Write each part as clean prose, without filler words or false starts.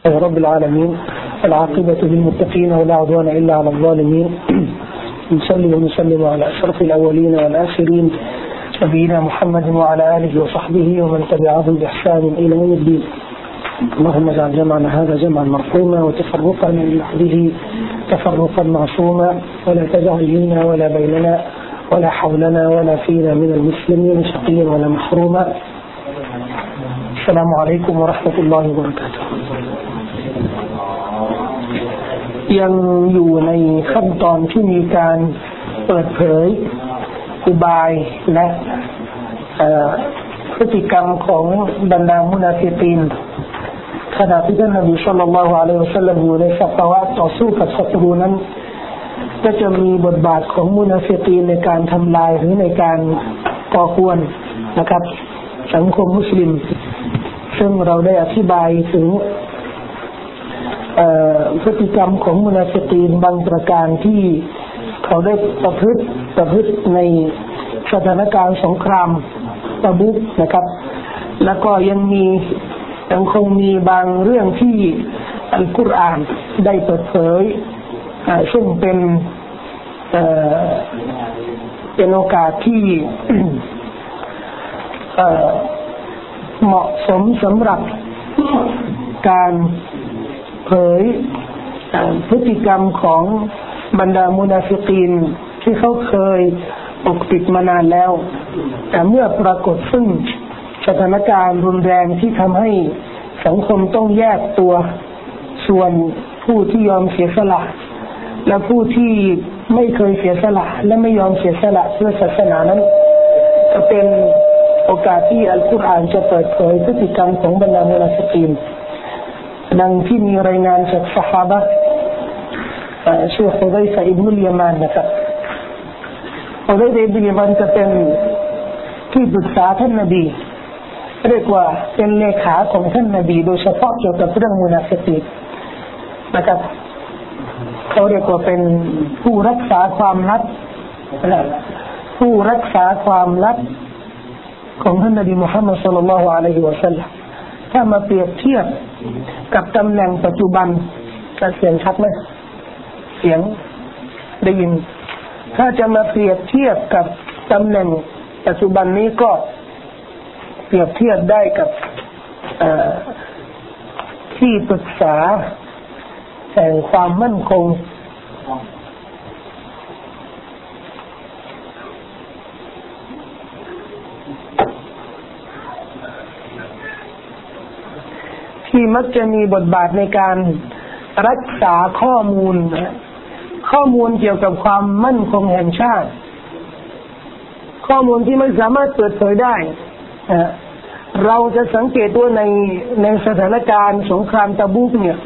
رب العالمين العاقبة للمتقين ولا عدوان إلا على الظالمين نصلي ونسلم على أشرف الأولين والآخرين نبينا محمد وعلى آله وصحبه ومن تبعهم بإحسان إلى يوم الدين اللهم اجعل جمعنا هذا جمعا مرحوما وتفرقنا من بعده تفرقا معصوما ولا تجعل منا ولا بيننا ولا حولنا ولا فينا من المسلمين شقيا ولا محروما السلام عليكم ورحمة الله وبركاته ยังอยู่ในขั้นตอนที่มีการเปิดเผยอุบายและพฤติกรรมของบรรดามุนาฟิกีนขณะที่ท่านนบีศ็อลลัลลอฮุอะลัยฮิวะซัลลัมอยู่ในสภาวะต่อสู้กับศัตรูนั้นก็จะมีบทบาทของมุนาฟิกีนในการทำลายหรือในการก่อกวนนะครับสังคมมุสลิมซึ่งเราได้อธิบายถึงพฤติกรรมของมุนาฟิกีนบางประการที่เขาได้ประพฤติในสถานการณ์สงครามตะบุกนะครับแล้วก็ยังคงมีบางเรื่องที่อัลกุรอานได้เปิดเผยซึ่งเป็นโอกาสที่เหมาะสมสำหรับการเผยพฤติกรรมของบรรดามุนาฟิกีนที่เขาเคยปกปิดมานานแล้วแต่เมื่อปรากฏซึ่งสถานการณ์รุนแรงที่ทำให้สังคมต้องแยกตัวส่วนผู้ที่ยอมเสียสละและผู้ที่ไม่เคยเสียสละและไม่ยอมเสียสละเพื่อศาสนานั้นก็เป็นโอกาสที่อัลกุรอานจะเปิดเผยพฤติกรรมของบรรดามุนาฟิกีนดังที่มีรายงานจากซอฮาบะห์เชคฮุซัยฟะอิบนุลยะมานนะครับฮุซัยฟะอิบนุลยะมานจะเป็นที่ปรึกษาท่านนบีเรียกว่าเป็นเลขาของท่านนบีโดยเฉพาะเกี่ยวกับเรื่องมุนาฟิกีนนะครับเขาเรียกว่าเป็นผู้รักษาความลับผู้รักษาความลับของท่านนบีมุฮัมมัดศ็อลลัลลอฮุอะลัยฮิวะซัลลัมถ้ามาเปรียบเทียบกับตำแหน่งปัจจุบันจะเสียงชัดไหมเสียงได้ยินถ้าจะมาเปรียบเทียบกับตำแหน่งปัจจุบันนี้ก็เปรียบเทียบได้กับที่ปรึกษาแห่งความมั่นคงที่มักจะมีบทบาทในการรักษาข้อมูลเกี่ยวกับความมั่นคงแห่งชาติข้อมูลที่ไม่สามารถเปิดเผยได้เราจะสังเกตว่าในสถานการณ์สงครามตะบุกเนี่ย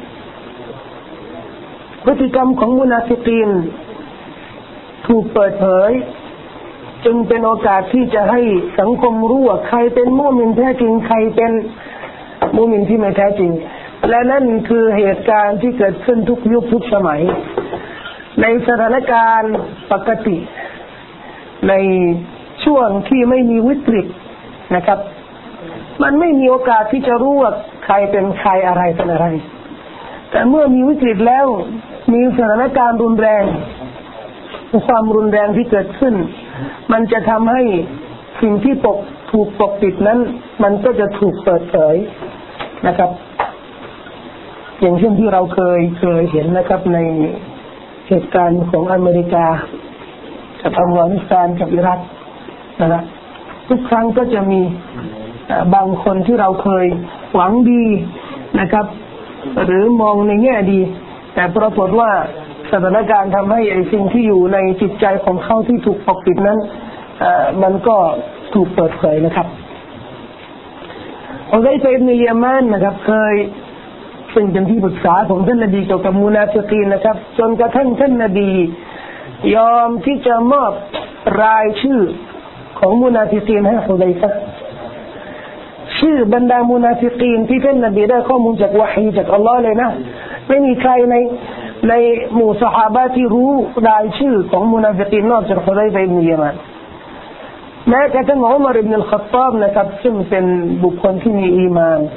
พฤติกรรมของมุนาฟิกีนถูกเปิดเผยจึงเป็นโอกาสที่จะให้สังคมรู้ว่าใครเป็นมุมินแท้จริงใครเป็นมุมินที่ไม่แท้จริงและนั่นคือเหตุการณ์ที่เกิดขึ้นทุกยุคทุกสมัยในสถานการณ์ปกติในช่วงที่ไม่มีวิกฤตนะครับมันไม่มีโอกาสที่จะรู้ว่าใครเป็นใครอะไรเป็นอะไรแต่เมื่อมีวิกฤตแล้วมีสถานการณ์รุนแรงความรุนแรงที่เกิดขึ้นมันจะทำให้สิ่งที่ถูกปกปิดนั้นมันก็จะถูกเปิดเผยนะครับอย่างเช่นที่เราเคยเห็นนะครับในเหตุการณ์ของอเมริกากับอัฟกานิสถานกับอิรักนะครับทุกครั้งก็จะมีบางคนที่เราเคยหวังดีนะครับหรือมองในแง่ดีแต่ปรากฏว่าสถานการณ์ทำให้ไอ้สิ่งที่อยู่ในจิตใจของเขาที่ถูกปกปิดนั้นมันก็ถูกเปิดเผยนะครับอุซัยฟะอิบนุลยะมานนะครับเคยซึ่งเป็นที่ปรึกษาของท่านนบีเกี่ยวกับมุนาฟิกีนนะครับจนกระทั่งท่านนบียอมที่จะมอบรายชื่อของมุนาฟิกีนให้อุซัยฟะชื่อบรรดามุนาฟิกีนที่ท่านนบีได้ข้อมูลจากวะฮีจากอัลลอฮ์เลยนะไม่มีใครในหมู่ซอฮาบะห์ที่รู้รายชื่อของมุนาฟิกีนนอกจากอุซัยฟะอิบนุลยะมานแม้กระทั่งอุมัรอิบนุลค็อฏฏอบนะครับซึ่งเป็นบุคคลที่มีอีมาน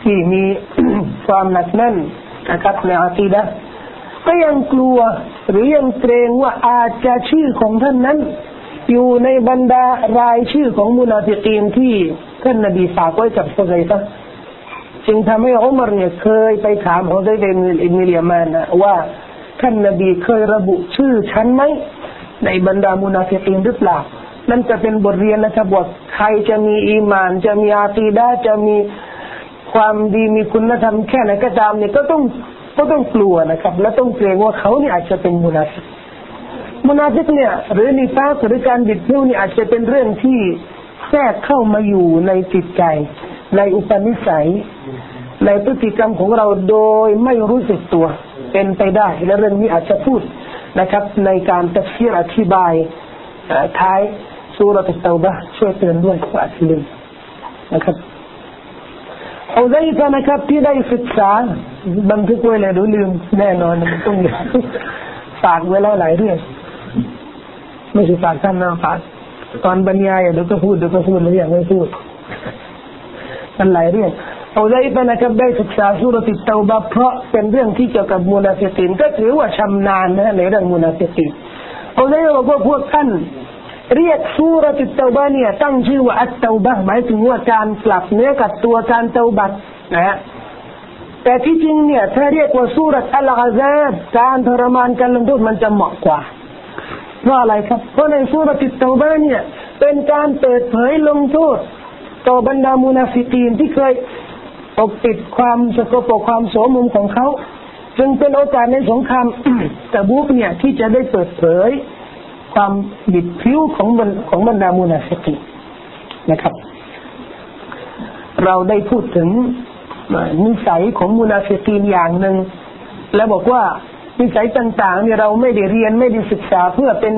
ที่มี ความหนักแน่นนะครับในอากีดะห์ก็ยังกลัวหรือยังเกรงว่าอาจจะชื่อของท่านนั้นอยู่ในบรรดารายชื่อของมุนาฟิกีนที่ท่านนบีฝากไว้กับฮุซัยฟะห์จึงทำให้อุมัรเนี่ยเคยไปถามฮุซัยฟะห์อิบนุลยามานนะว่าท่านนบีเคยระบุชื่อฉันไหมในบรรดามุนาฟิกีนหรือเปล่านั่นจะเป็นบทเรียนนะครับว่าใครจะมีอีหม่านจะมีอากีดะห์จะมีความดีมีคุณธรรมแค่ไหนก็ตามเนี่ยก็ต้องกลัวนะครับและต้องเกรงว่าเขาเนี่ยอาจจะเป็นมุนาฟิกเนี่ยหรือนิฟาคหรือการบิดเบี้ยวนี่อาจจะเป็นเรื่องที่แทรกเข้ามาอยู่ในจิตใจในอุปนิสัยในพฤติกรรมของเราโดยไม่รู้สึกตัวเป็นไปได้และเรื่องนี้อาจจะพูดนะครับในการตัฟซีรอธิบายท้ายซูเราะห์อัตเตาบะห์ช่วยเตือนด้วยว่าสิลืมนะครับเอาได้กันนะครับที่ได้ศึกษาบันทึกไว้เลยดูลืมแน่นอนมันต้องฝากไว้แล้วหลายเรื่องไม่ใช่ฝากท่านนะฝากตอนบรรยายเดี๋ยวก็พูดแล้วอย่างไม่พูดมันหลายเรื่องเอาได้กันนะครับได้ศึกษาซูเราะห์อัตเตาบะห์เพราะเป็นเรื่องที่เกี่ยวกับมุนาฟิกีนก็ถือว่าชำนาญนะในเรื่องมุนาฟิกีนเอาได้บอกว่าพวกท่านเรียกซูเราะห์อัตเตาบะห์เนี่ยตั้งชื่อว่าอัตเตาบะห์หมายถึงว่าการกลับเนื้อกลับตัวการเตาบัตนะฮะแต่ที่จริงเนี่ยถ้าเรียกว่าซูเราะห์อัลกอซาบการทรมานการลงโทษมันจะเหมาะกว่าเพราะอะไรครับเพราะในซูเราะห์อัตเตาบะห์เนี่ยเป็นการเปิดเผยลงโทษต่อบรรดามุนาฟิกีนที่เคยปกปิดความสกปรกความโสมมของเขาจึงเป็นโอกาสในสงคราม ตะบูกเนี่ยที่จะได้เปิดเผยความบิดพริ้วของบรรดามุนาฟิกีนนะครับเราได้พูดถึงนิสัยของมุนาฟิกีนอย่างหนึ่งและบอกว่านิสัยต่างๆเนี่ยเราไม่ได้เรียนไม่ได้ศึกษาเพื่อเป็น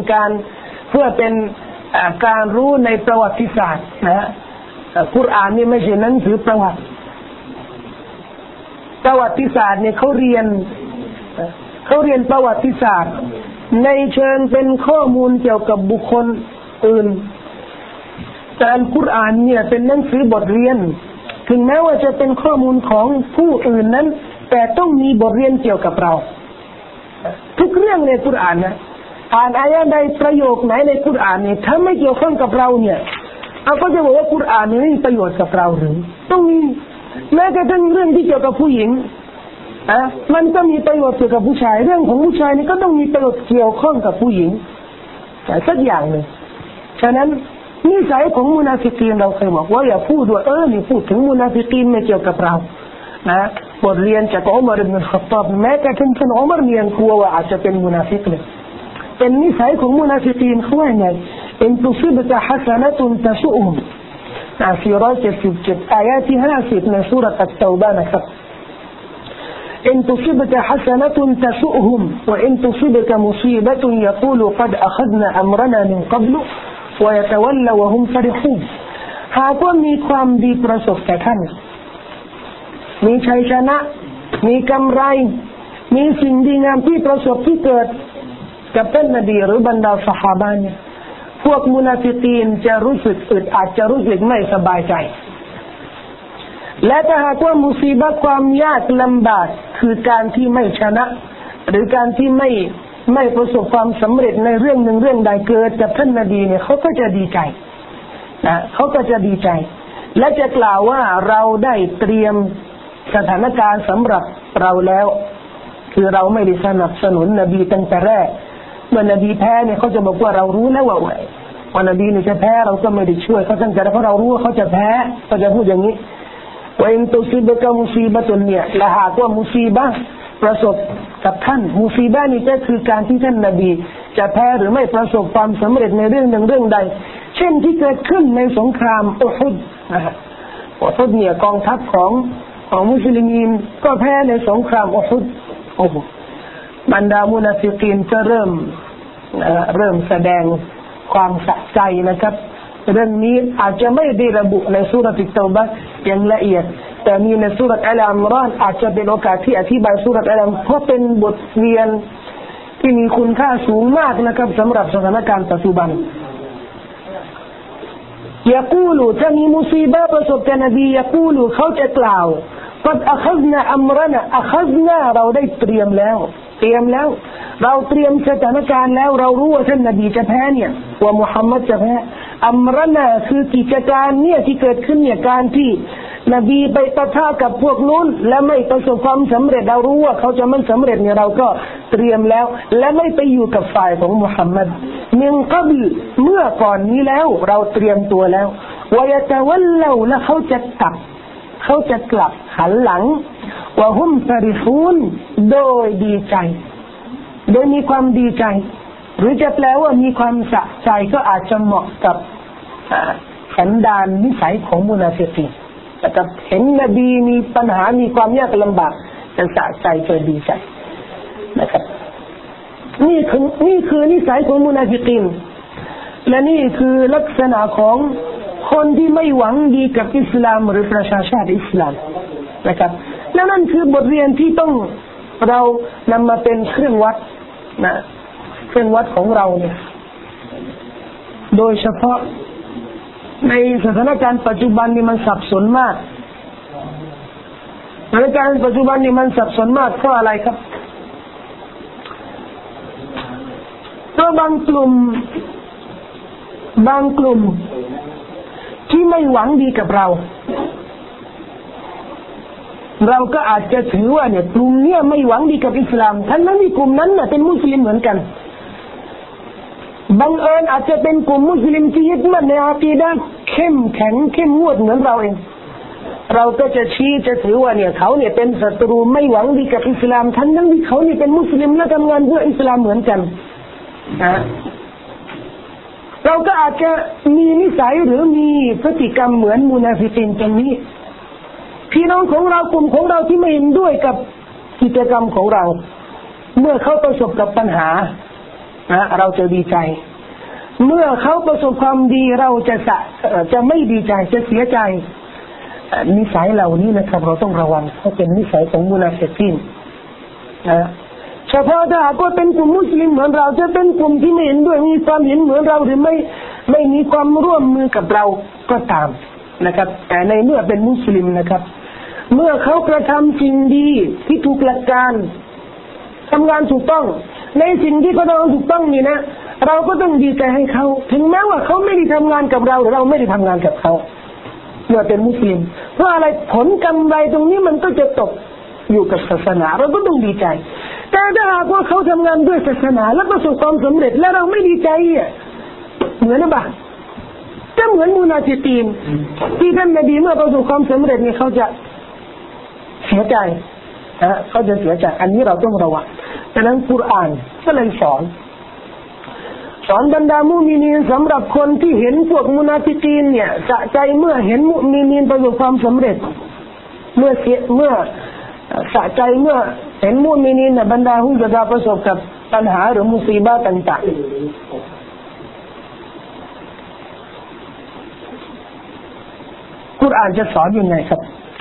การรู้ในประวัติศาสตร์นะกุรอานนี่ไม่ใช่หนังสือประวัติศาสตร์เนี่ยเขาเรียนประวัติศาสตร์ในเชิงเป็นข้อมูลเกี่ยวกับบุคคลอื่นแต่อัลกุรอานเนี่ยเป็นหนังสือบทเรียนถึงแม้ว่าจะเป็นข้อมูลของผู้อื่นนั้นแต่ต้องมีบทเรียนเกี่ยวกับเราทุกเรื่องในกุรอานนะอ่านอายะห์ใดประโยคไหนในกุรอานเนี่ยถ้าไม่เกี่ยวข้องกับเราเนี่ยเอาก็จะบอกว่ากุรอานนี้ไม่มีประโยชน์กับเราหรือต้องมีแม้กระทั่งเรื่องที่เกี่ยวกับผู้หญิงมันก็มีประโยชน์เกี่ยวกับผู้ชายเรื่องของผู้ชายนี่ก็ต้องมีประโยชน์เกี่ยวข้องกับผู้หญิงแต่สักอย่างหนึ่งฉะนั้นนิสัยของมุนาฟิกีนเราเคยบอกว่าอย่าพูดว่านี่พูดถึงมุนาฟิกีนไม่เกี่ยวกับเรานะบทเรียนจากอุมัรอิบนุลค็อฏฏอบแม้กระทั่งท่านอุมัรเนี่ยกลัวว่าอาจจะเป็นมุนาฟิกเลยเป็นนิสัยของมุนาฟิกีนเขาว่าไงอินตุซิบะฮะซะนะตุนตะซุอุมفي 177 آيات 50ในซูเราะห์อัตเตาบะห์นะครับإن تصبك حسنة تسؤهم وإن تصبك مصيبة يقولوا قد أخذنا أمرنا من قبل ويتولوا وهم فرحون หากว่ามีความดีประสบแก่ท่านมีชัยชนะมีกำไรมีสิ่งดีงามที่ประสบที่เกิดกับท่านนบีหรือบรรดาซอฮาบะห์เนี่ยพวกมุนาฟิกีนจะรู้สึกอึดอัดจะรู้สึกไม่สบายใจและถ้าหากว่ามุซีบะห์ความยากลำบากคือการที่ไม่ชนะหรือการที่ไม่ประสบความสำเร็จในเรื่องหนึ่งเรื่องใดเกิดกับท่านนบีเนี่ยเขาก็จะดีใจนะเขาก็จะดีใจและจะกล่าวว่าเราได้เตรียมสถานการณ์สำหรับเราแล้วคือเราไม่ได้สนับสนุนนบีตั้งแต่แรกเมื่อนบีแพ้เนี่ยเขาจะบอกว่าเรารู้แล้วว่านบีเนี่ยจะแพ้เราก็ไม่ได้ช่วยเขาตั้งแต่เพราะเรารู้ว่าเขาจะแพ้เขาจะพูดอย่างนี้ว่าอินตุซิบะกะมุซีบะตุนเนี่ยละหากว่ามุซีบะห์ประสบกับท่านมุซีบะห์นี่ก็คือการที่ท่านนบีจะแพ้หรือไม่ประสบความสำเร็จในเรื่องหนึ่งเรื่องใดเช่นที่เกิดขึ้นในสงครามอุฮุดอุฮุดเนี่ยกองทัพของมุสลิมีนก็แพ้ในสงครามอุฮุดบรรดามุนาฟิกีนก็เริ่มแสดงความสะใจนะครับเรื่องนี้อาจจะไม่ได้ระบุในซูเราะห์อัตเตาบะห์อย่างละเอียดแต่มีในซูเราะห์อัลอิมรานอาจจะเป็นโอกาสที่อธิบายซูเราะห์อัลอิมรานเพราะเป็นบทเรียนที่มีคุณค่าสูงมากนะครับสำหรับสถานการณ์ปัจจุบันยะกูลูถ้ามีมุซีบะห์ประสบกับนบียะกูลูเขาจะกล่าวก็อัคซนาอัมรนะอัคซนาเราได้เตรียมแล้วเราเตรียมสถานการณ์แล้วเรารู้ว่าท่านนบีจะแพ้เนี่ยว่ามุฮัมมัดจะแพ้อัมรนะคือกิจการเนี่ยที่เกิดขึ้นเนี่ยการที่นบีไปปะทะกับพวกนู้นและไม่ประสบความสำเร็จเรารู้ว่าเขาจะไม่สำเร็จเนี่ยเราก็เตรียมแล้วและไม่ไปอยู่กับฝ่ายของมุฮัมมัดมินกับลเมื่อก่อนนี้แล้วเราเตรียมตัวแล้ววะยะตะวัลลาและเขาจะกลับหันหลังวะฮุมฟาริฮูนโดยดีใจโดยมีความดีใจหรือจะแปลว่ามีความสะใจก็อาจจะเหมาะกับสันดานนิสัยของมุนาฟิกีนแต่ถ้าเห็นนบีมีปัญหามีความยากลำบากจะสะใจจะดีใจนะครับนี่คือนิสัยของมุนาฟิกีนและนี่คือลักษณะของคนที่ไม่หวังดีกับอิสลามหรือประชาชาติอิสลามนะครับและนั่นคือบทเรียนที่ต้องเรานำมาเป็นเครื่องวัดนะเครื่องวัดของเราเนี่ยโดยเฉพาะในสถานการณ์ปัจจุบันนี่มันสับสนมากสถานการณ์ปัจจุบันนี่มันสับสนมากเพราะอะไรครับเพราะบางกลุ่มที่ไม่หวังดีกับเราก็อาจจะถือว่าเนี่ยกลุ่มเนี้ยไม่หวังดีกับอิสลามทั้งนั้นที่กลุ่มนั้นน่ะเป็นมุสลิมเหมือนกันบังเอิญอาจจะเป็นกลุ่มมุสลิมที่ยึดมั่นในอากีดะห์เข้มแข็งเข้มงวดเหมือนเราเองเราก็จะชี้จะถือว่าเนี่ยเขาเนี่ยเป็นศัตรูไม่หวังดีกับอิสลามทั้งนั้นที่เขานี่เป็นมุสลิมและทำงานเพื่ออิสลามเหมือนกันเราก็อาจจะมีนิสัยหรือมีพฤติกรรมเหมือนมุนาฟิกีนตรงนี้พี่น้องของเรากลุ่มของเราที่ไม่เห็นด้วยกับกิจกรรมของเราเมื่อเขาประสบกับปัญหาเราจะดีใจเมื่อเขาประสบความดีเราจะไม่ดีใจจะเสียใจนิสัยเหล่านี้นะครับเราต้องระวังเพราะเป็นนิสัยของมุนาฟิกีนเฉพาะถ้าก็เป็นกลุ่มมุสลิมเหมือนเราจะเป็นกลุ่มที่ไม่เห็นด้วยมีความเห็นเหมือนเราหรือไม่มีความร่วมมือกับเราก็ตามนะครับแต่ในเมื่อเป็นมุสลิมนะครับเมื่อเขากระทำสิ่งดีที่ถูกหลักการทำงานถูกต้องในสิ่งที่เขาทำถูกต้องนี่นะเราก็ต้องดีใจให้เขาถึงแม้ว่าเขาไม่ได้ทำงานกับเราหรือเราไม่ได้ทำงานกับเขาเมื่อเป็นมุสลิมเพราะอะไรผลกำไรตรงนี้มันก็จะตกอยู่กับศาสนาเราก็ต้องดีใจแต่ถ้าหากว่าเขาทำงานด้วยศาสนาและประสบความสำเร็จแล้วเราไม่ดีใจเหมือนบ้าจะเหมือนมุนาฟิกีนที่ท่านนบีเมื่อประสบความสำเร็จเนี่ยเขาจะเสียใจเขาจะเสียใจอันนี้เราต้องระวังดังนั้นกุรอานก็เลยสอนบรรดามุมินีนสำหรับคนที่เห็นพวกมุนาฟิกีนเนี่ยสะใจเมื่อเห็นมุมินีนประสบความสำเร็จเมื่อสะใจเมื่อเห็นมุมินีนน่ะบรรดาผู้ศรัทธาประสบกับปัญหาหรือมุซีบะห์ต่างๆกุรอานจะสอนยังไงครับ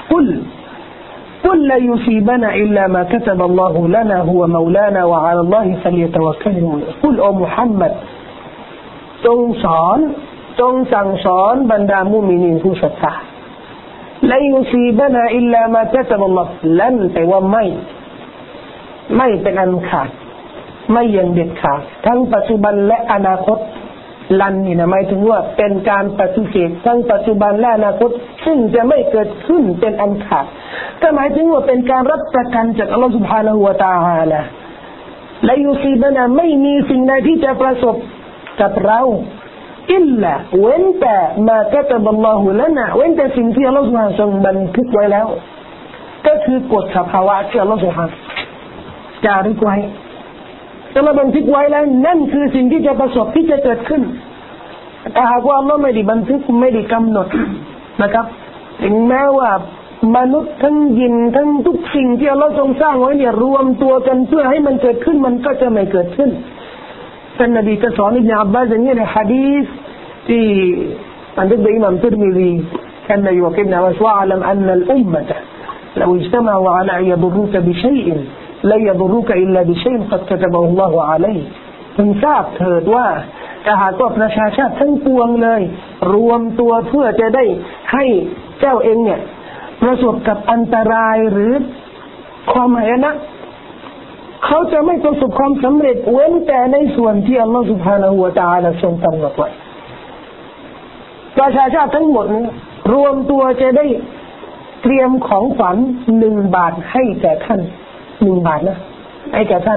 قل لا يصيبنا إلا ما كتب الله لنا هو مولانا وعلى الله فليتوكل المؤمنون قل أو محمد จงสั่งสอนบรรดามุมินีนผู้ศรัทธาلا يصيبنا إلا ما كتب الله ลั่นแต่ว่าไม่เป็นอันขาดไม่ยังเด็ดขาดทั้งปัจจุบันและอนาคตลันนี่นะหมายถึงว่าเป็นการปฏิเสธทั้งปัจจุบันและอนาคตซึ่งจะไม่เกิดขึ้นเป็นอันขาดก็หมายถึงว่าเป็นการรับประกันจากอัลลอฮฺ سبحانه และ تعالى และยุซีบะนะไม่มีสิ่งใดที่จะประสบกับเราอิลลาเว้นแต่มากัตบัลลอฮุละนะเว้นแต่สิ่งที่อัลลอฮฺ سبحانه ทรงบันทึกไว้แล้วก็คือกฎสภาวะที่อัลลอฮฺ سبحانه จารึกไว้จะมาบันทึกไว้แล้วนั่นคือสิ่งที่จะประสบที่จะเกิดขึ้นแต่หากว่าอัลลอฮ์ไม่ได้บันทึกไม่ได้กำหนดนะครับถึงแม้ว่ามนุษย์ทั้งยินทั้งทุกสิ่งที่อัลลอฮ์ทรงสร้างไว้เนี่ยรวมตัวกันเพื่อให้มันเกิดขึ้นมันก็จะไม่เกิดขึ้นท่านนบีก็สอนอิบนุอับบาสอย่างนี้ในหะดีษที่บันทึกโดยอิหม่ามติรมิซีท่านนบีบอกอิบนุอับบาสว่าอัลลัมอันนัลอุมมะตะลออิจตะมะอะลายัดุรุกะบิชัยอินلا يضرك إلا بشيء قد كتبه الله عليك พึงทราบเถิดว่าถ้าหากว่าประชาชาติทั้งปวงเลยรวมตัวเพื่อจะได้ให้เจ้าเองเนี่ยประสบกับอันตรายหรือความหายนะเขาจะไม่ประสบความสำเร็จเว้นแต่ในส่วนที่อัลลอฮฺ سبحانه และ تعالى ทรงกำหนดไว้ประชาชาติทั้งหมดนี้รวมตัวจะได้เตรียมของขวัญ1 บาทให้แก่ท่าน1 บาทนะให้แก่ท่าน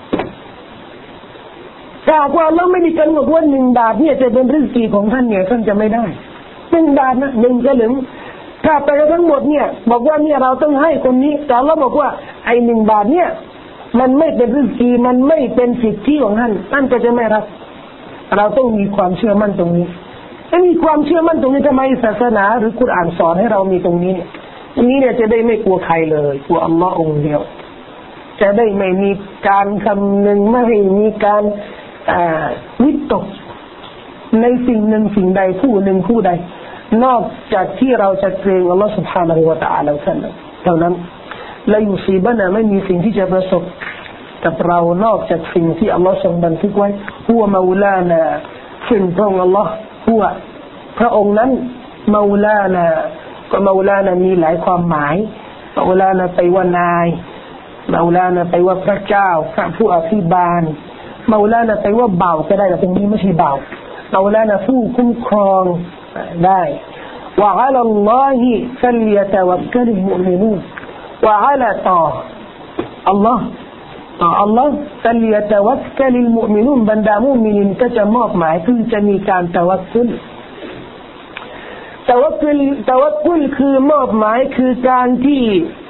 ถ้าว่าเราไม่ได้กำหนดว่า1 บาทเนี่ยจะเป็นริสกีของท่านเนี่ยท่านจะไม่ได้1 บาทนะ1 สลึงถ้าไปทั้งหมดเนี่ยบอกว่าเนี่ยเราต้องให้คนนี้แต่เราบอกว่าไอ้1 บาทเนี่ยมันไม่เป็นริสกีมันไม่เป็นสิทธิของท่านท่านก็จะไม่รับเราต้องมีความเชื่อมั่นตรงนี้ถ้ามีความเชื่อมั่นตรงนี้ทำไมศาสนาหรือกุรอานสอนให้เรามีตรงนี้เนี่ยจะได้ไม่กลัวใครเลยกลัวอัลลอฮ์องค์เดียวจะได้ไม่มีการคำนึงไม่มีการวิตกในสิ่งหนึ่งสิ่งใดผู้หนึ่งผู้ใดนอกจากที่เราจะเกรงอัลลอฮ์ سبحانه และ تعالى เท่านั้นและยุซีบะนะไม่มีสิ่งที่จะประสบกับเรานอกจากสิ่งที่อัลลอฮ์ทรงบันทึกไว้ฮุวะมอลานะซึ่งพระองค์อัลลอฮ์ฮุวะพระองค์นั้นมอลานะก็มอลานะมีหลายความหมายมอลานะไปว่านายมอลานะไปว่าพระเจ้าพระผู้อภิบาลมอลานะไปว่าบ่าวก็ได้แต่ตรงนี้ไม่ใช่บ่าวมอลานะผู้คุ้มครองได้วะอะลัลลอฮิฟัลยะตะวักกะลิลมุอ์มินูนวะอะลาต่ออัลลอฮ์อัลลอฮ์ฟัลยะตะวักกะลิลมุอ์มินูนบรรดามุมินีนก็จะมอบหมายคือจะมีการตะวักกุลตะวักกุลคือมอบหมายคือการที่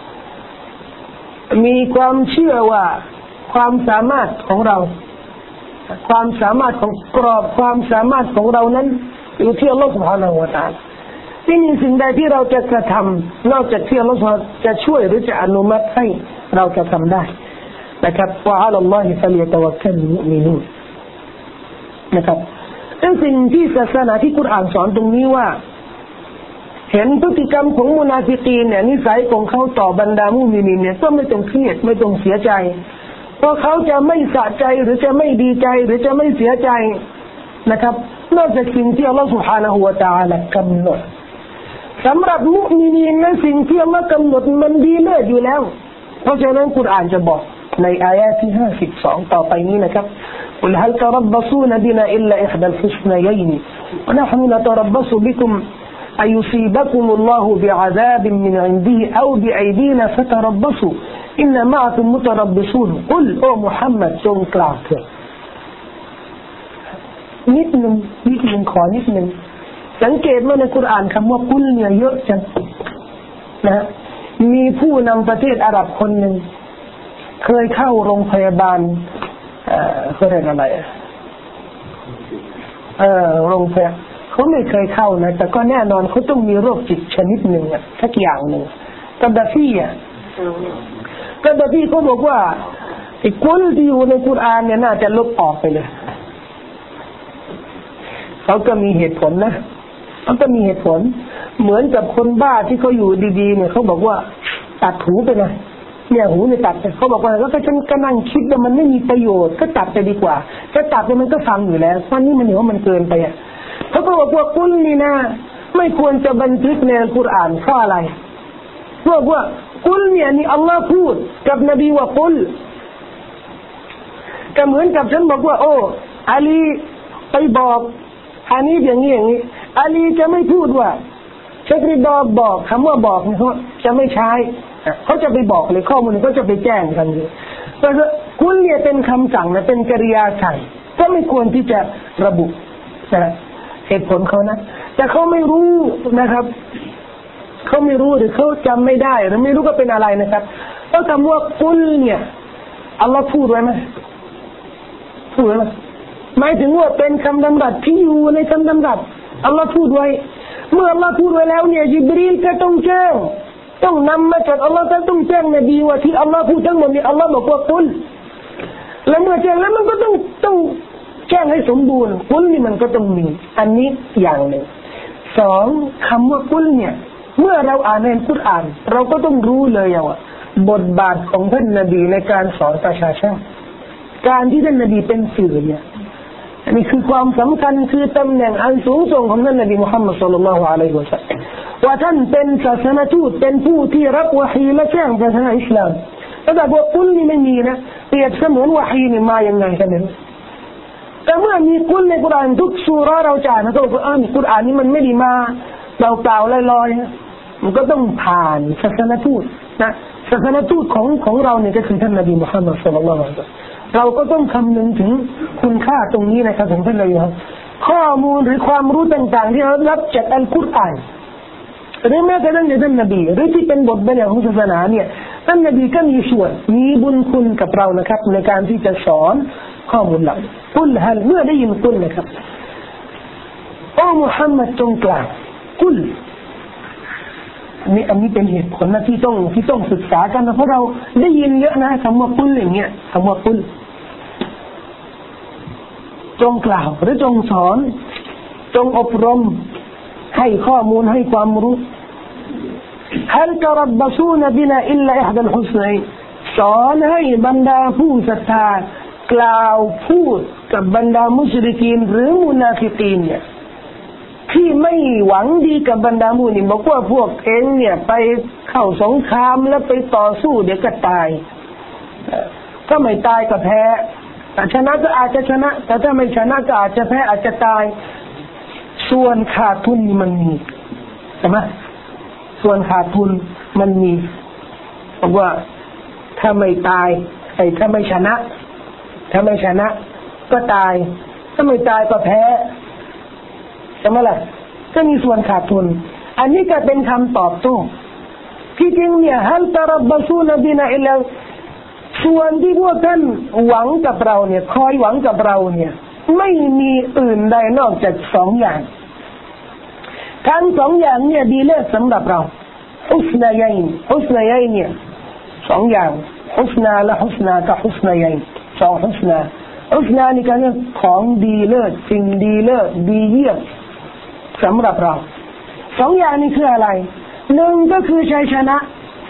มีความเชื่อว่าความสามารถของเราความสามารถของกรอบความสามารถของเรานั้นอยู่ที่อัลลอฮฺ سبحانه และ تعالى ไม่มีสิ่งใดที่เราจะกระทำนอกจากที่อัลลอฮฺจะช่วยหรือจะอนุมัติให้เราจะทำได้นะครับวะอะลัลลอฮิฟัลยะตะวักกัลมุอ์มินูนนะครับเป็นสิ่งที่ศาสนาที่กุรอานสอนตรงนี้ว่าเห็นพฤติกรรมของมุนาฟิกีนเนี่ยนิสัยของเขาต่อบรรดามุมินีนเนี่ยก็ไม่ต้องเครียดไม่ต้องเสียใจเพราะเขาจะไม่สะใจหรือจะไม่ดีใจหรือจะไม่เสียใจนะครับนอกจากสิ่งที่อัลลอฮฺ سبحانه และ تعالى กำหนดสำหรับมุมินีนนั้นสิ่งที่อัลลอฮฺกำหนดมันดีเลิศอยู่แล้วเพราะฉะนั้นกุรอานจะบอกในอายะที่52ต่อไปนี้นะครับقل هل تربصون بنا إلا إحدى الحسنيين ونحن نتربص بكم أن يصيبكم الله بعذاب من عنده أو بأيدينا فتربصوا إن معكم متربصون قل أو محمد จงกล่าวเถิดนิดนึงขอนิดนึงสังเกตว่าในกุรอานคำว่ากุลเนี่ยเยอะจังนะมีผู้นำประเทศอาหรับคนหนึ่งเคยเข้าโรงพยาบาลเขาเรียกอะไรโรงพยาบาลเขาไม่เคยเข้านะแต่ก็แน่นอนเขาต้องมีโรคจิตชนิดหนึ่งสักอย่างหนึ่งกาดาฟีเขาบอกว่าไอ้กุลที่อยู่ในกุรอานเนี่ยน่าจะลบออกไปเลยเขาก็มีเหตุผลนะเขาก็มีเหตุผลเหมือนกับคนบ้าที่เขาอยู่ดีๆเนี่ยเขาบอกว่าตัดหูไปเลยเนี่ยหูเนี่ยตัดไปเขาบอกว่าแล้วก็ฉันก็นั่งคิดว่ามันไม่มีประโยชน์ก็ตัดไปดีกว่าถ้าตัดไปมันก็ฟังอยู่แล้ววันนี้มันเห็นว่ามันเกินไปอ่ะเขาก็บอกว่ากุลนี่นะไม่ควรจะบันทึกในกุรอานเพราะอะไรเพราะว่ากุลเนี่ยนี่อัลลอฮ์พูดกับนบีว่ากุลก็เหมือนกับฉันบอกว่าโอ้อาลีไปบอกอันนี้อย่างนี้อาลีจะไม่พูดว่าเชคริดอบอกคำว่าบอกเนี่ยเขาจะไม่ใช้เขาจะไปบอกเลยข้อมูลเขาจะไปแจ้งกันเลยเพราะว่ากุลเนี่ยเป็นคำสั่งนะเป็นกริยาสั่งก็ไม่ควรที่จะระบุนะเหตุผลเขานะแต่เขาไม่รู้นะครับเขาไม่รู้หรือเขาจำไม่ได้หรือไม่รู้ก็เป็นอะไรนะครับเพราะคำว่ากุลเนี่ยอัลลอฮ์พูดไว้ไหมพูดไว้ไหมหมายถึงว่าเป็นคำดำรัสที่อยู่ในคำดำรัสอัลลอฮ์พูดไว้เมื่ออัลลอฮ์พูดไว้แล้วเนี่ยญิบรีลก็ต้องแจ้งต้องนำมาจากอัลลอฮ์ต้องแจ้งนบีว่าที่อัลลอฮ์พูดทั้งหมดนี้อัลลอฮ์บอกว่ากุลแล้วเมื่อแจ้งแล้วมันก็ต้องแจ้งให้สมบูรณ์กุลนี่มันก็ต้องมีอันนี้อย่างหนึ่งสองคำว่ากุลเนี่ยเมื่อเราอ่านในกุรอานเราก็ต้องรู้เลยว่าบทบาทของท่านนบีในการสอนประชาชนการที่ท่านนบีเป็นสื่อเนี่ยอันนี้คือความสำคัญคือตำแหน่งอันสูงส่งของท่านนบีมุฮัมมัดศ็อลลัลลอฮุอะลัยฮิวะซัลลัมวว่าท่านเป็นศาสนทูตเป็นผู้ที่รับวะฮีและแจ้งศาสนาอิสลามแต่บอกกุลนี่ไม่มีนะเปรียบเสมือนวะฮีนี่มาอย่างไงกันเนี่ยแต่เมื่อมีกุลในกุรอานทุกซูเราะห์เราจ่ายนะก็บอกกุรอานนี่มันไม่ได้มาเปล่าๆลอยๆมันก็ต้องผ่านศาสนทูตนะศาสนทูตของเราเนี่ยก็คือท่านนบีมุฮัมมัดศ็อลลัลลอฮุอะลัยฮิวะซัลลัมเราก็ต้องคำนึงถึงคุณค่าตรงนี้นะครับของท่านนบีครับข้อมูลหรือความรู้ต่างๆที่เรารับจากอัลกุรอานหรือแม้แต่ท่านนบีหรือที่เป็นบทบัญญัติของศาสนาเนี่ยท่านนบีก็มีส่วนมีบุญคุณกับเรานะครับในการที่จะสอนข้อมูลเหล่านี้กุลฮัลเมื่อได้ยินกุลนะครับโอ้มุฮัมมัดจงกล่าวกุลอันนี้เป็นเหตุผลนะที่ต้องศึกษากันนะเพราะเราได้ยินเยอะนะคำว่ากุลอย่างเงี้ยคำว่ากุลจงกล่าวหรือจงสอนจงอบรมให้ข้อมูลให้ความรู้ฮัลตะรับบะซูนบินาอิลลาอิฮดัลฮุสนัยสอนให้บรรดาผู้ศรัทธากล่าวพูดกับบรรดามุชริกีนหรือมุนาฟิกีนเนี่ยที่ไม่หวังดีกับบรรดามุนิบอกว่าพวกเองเนี่ยไปเข้าสงครามแล้วไปต่อสู้เดี๋ยวก็ตายถ้าไม่ตายก็แพ้แต่ชนะก็อาจจะชนะแต่ถ้าไม่ชนะก็อาจจะแพ้อาจจะตายส่วนขาดทุนมันมีใช่ไหมส่วนขาดทุนมันมีบอกว่าถ้าไม่ตายถ้าไม่ชนะก็ตายถ้าไม่ตายก็แพ้ใช่ไหมล่ะก็มีส่วนขาดทุนอันนี้ก็เป็นคำตอบโต้ที่จริงเนี่ยฮัลตะรับบะซูนบินาอิลลาส่วนที่พวกท่านหวังกับเราเนี่ยคอยหวังกับเราเนี่ยไม่มีอื่นใดนอกจากสองอย่างทั้งสองอย่างเนี่ยดีเลิศสำหรับเราฮุสนายัยเนี่ยสองอย่างฮุสนาและฮุสนากับฮุสนายัยสองฮุสนานี่ก็คือของดีเลิศสิ่งดีเลิศดีเยี่ยมสำหรับเราสองอย่างนี้คืออะไรหนึ่งก็คือชัยชนะ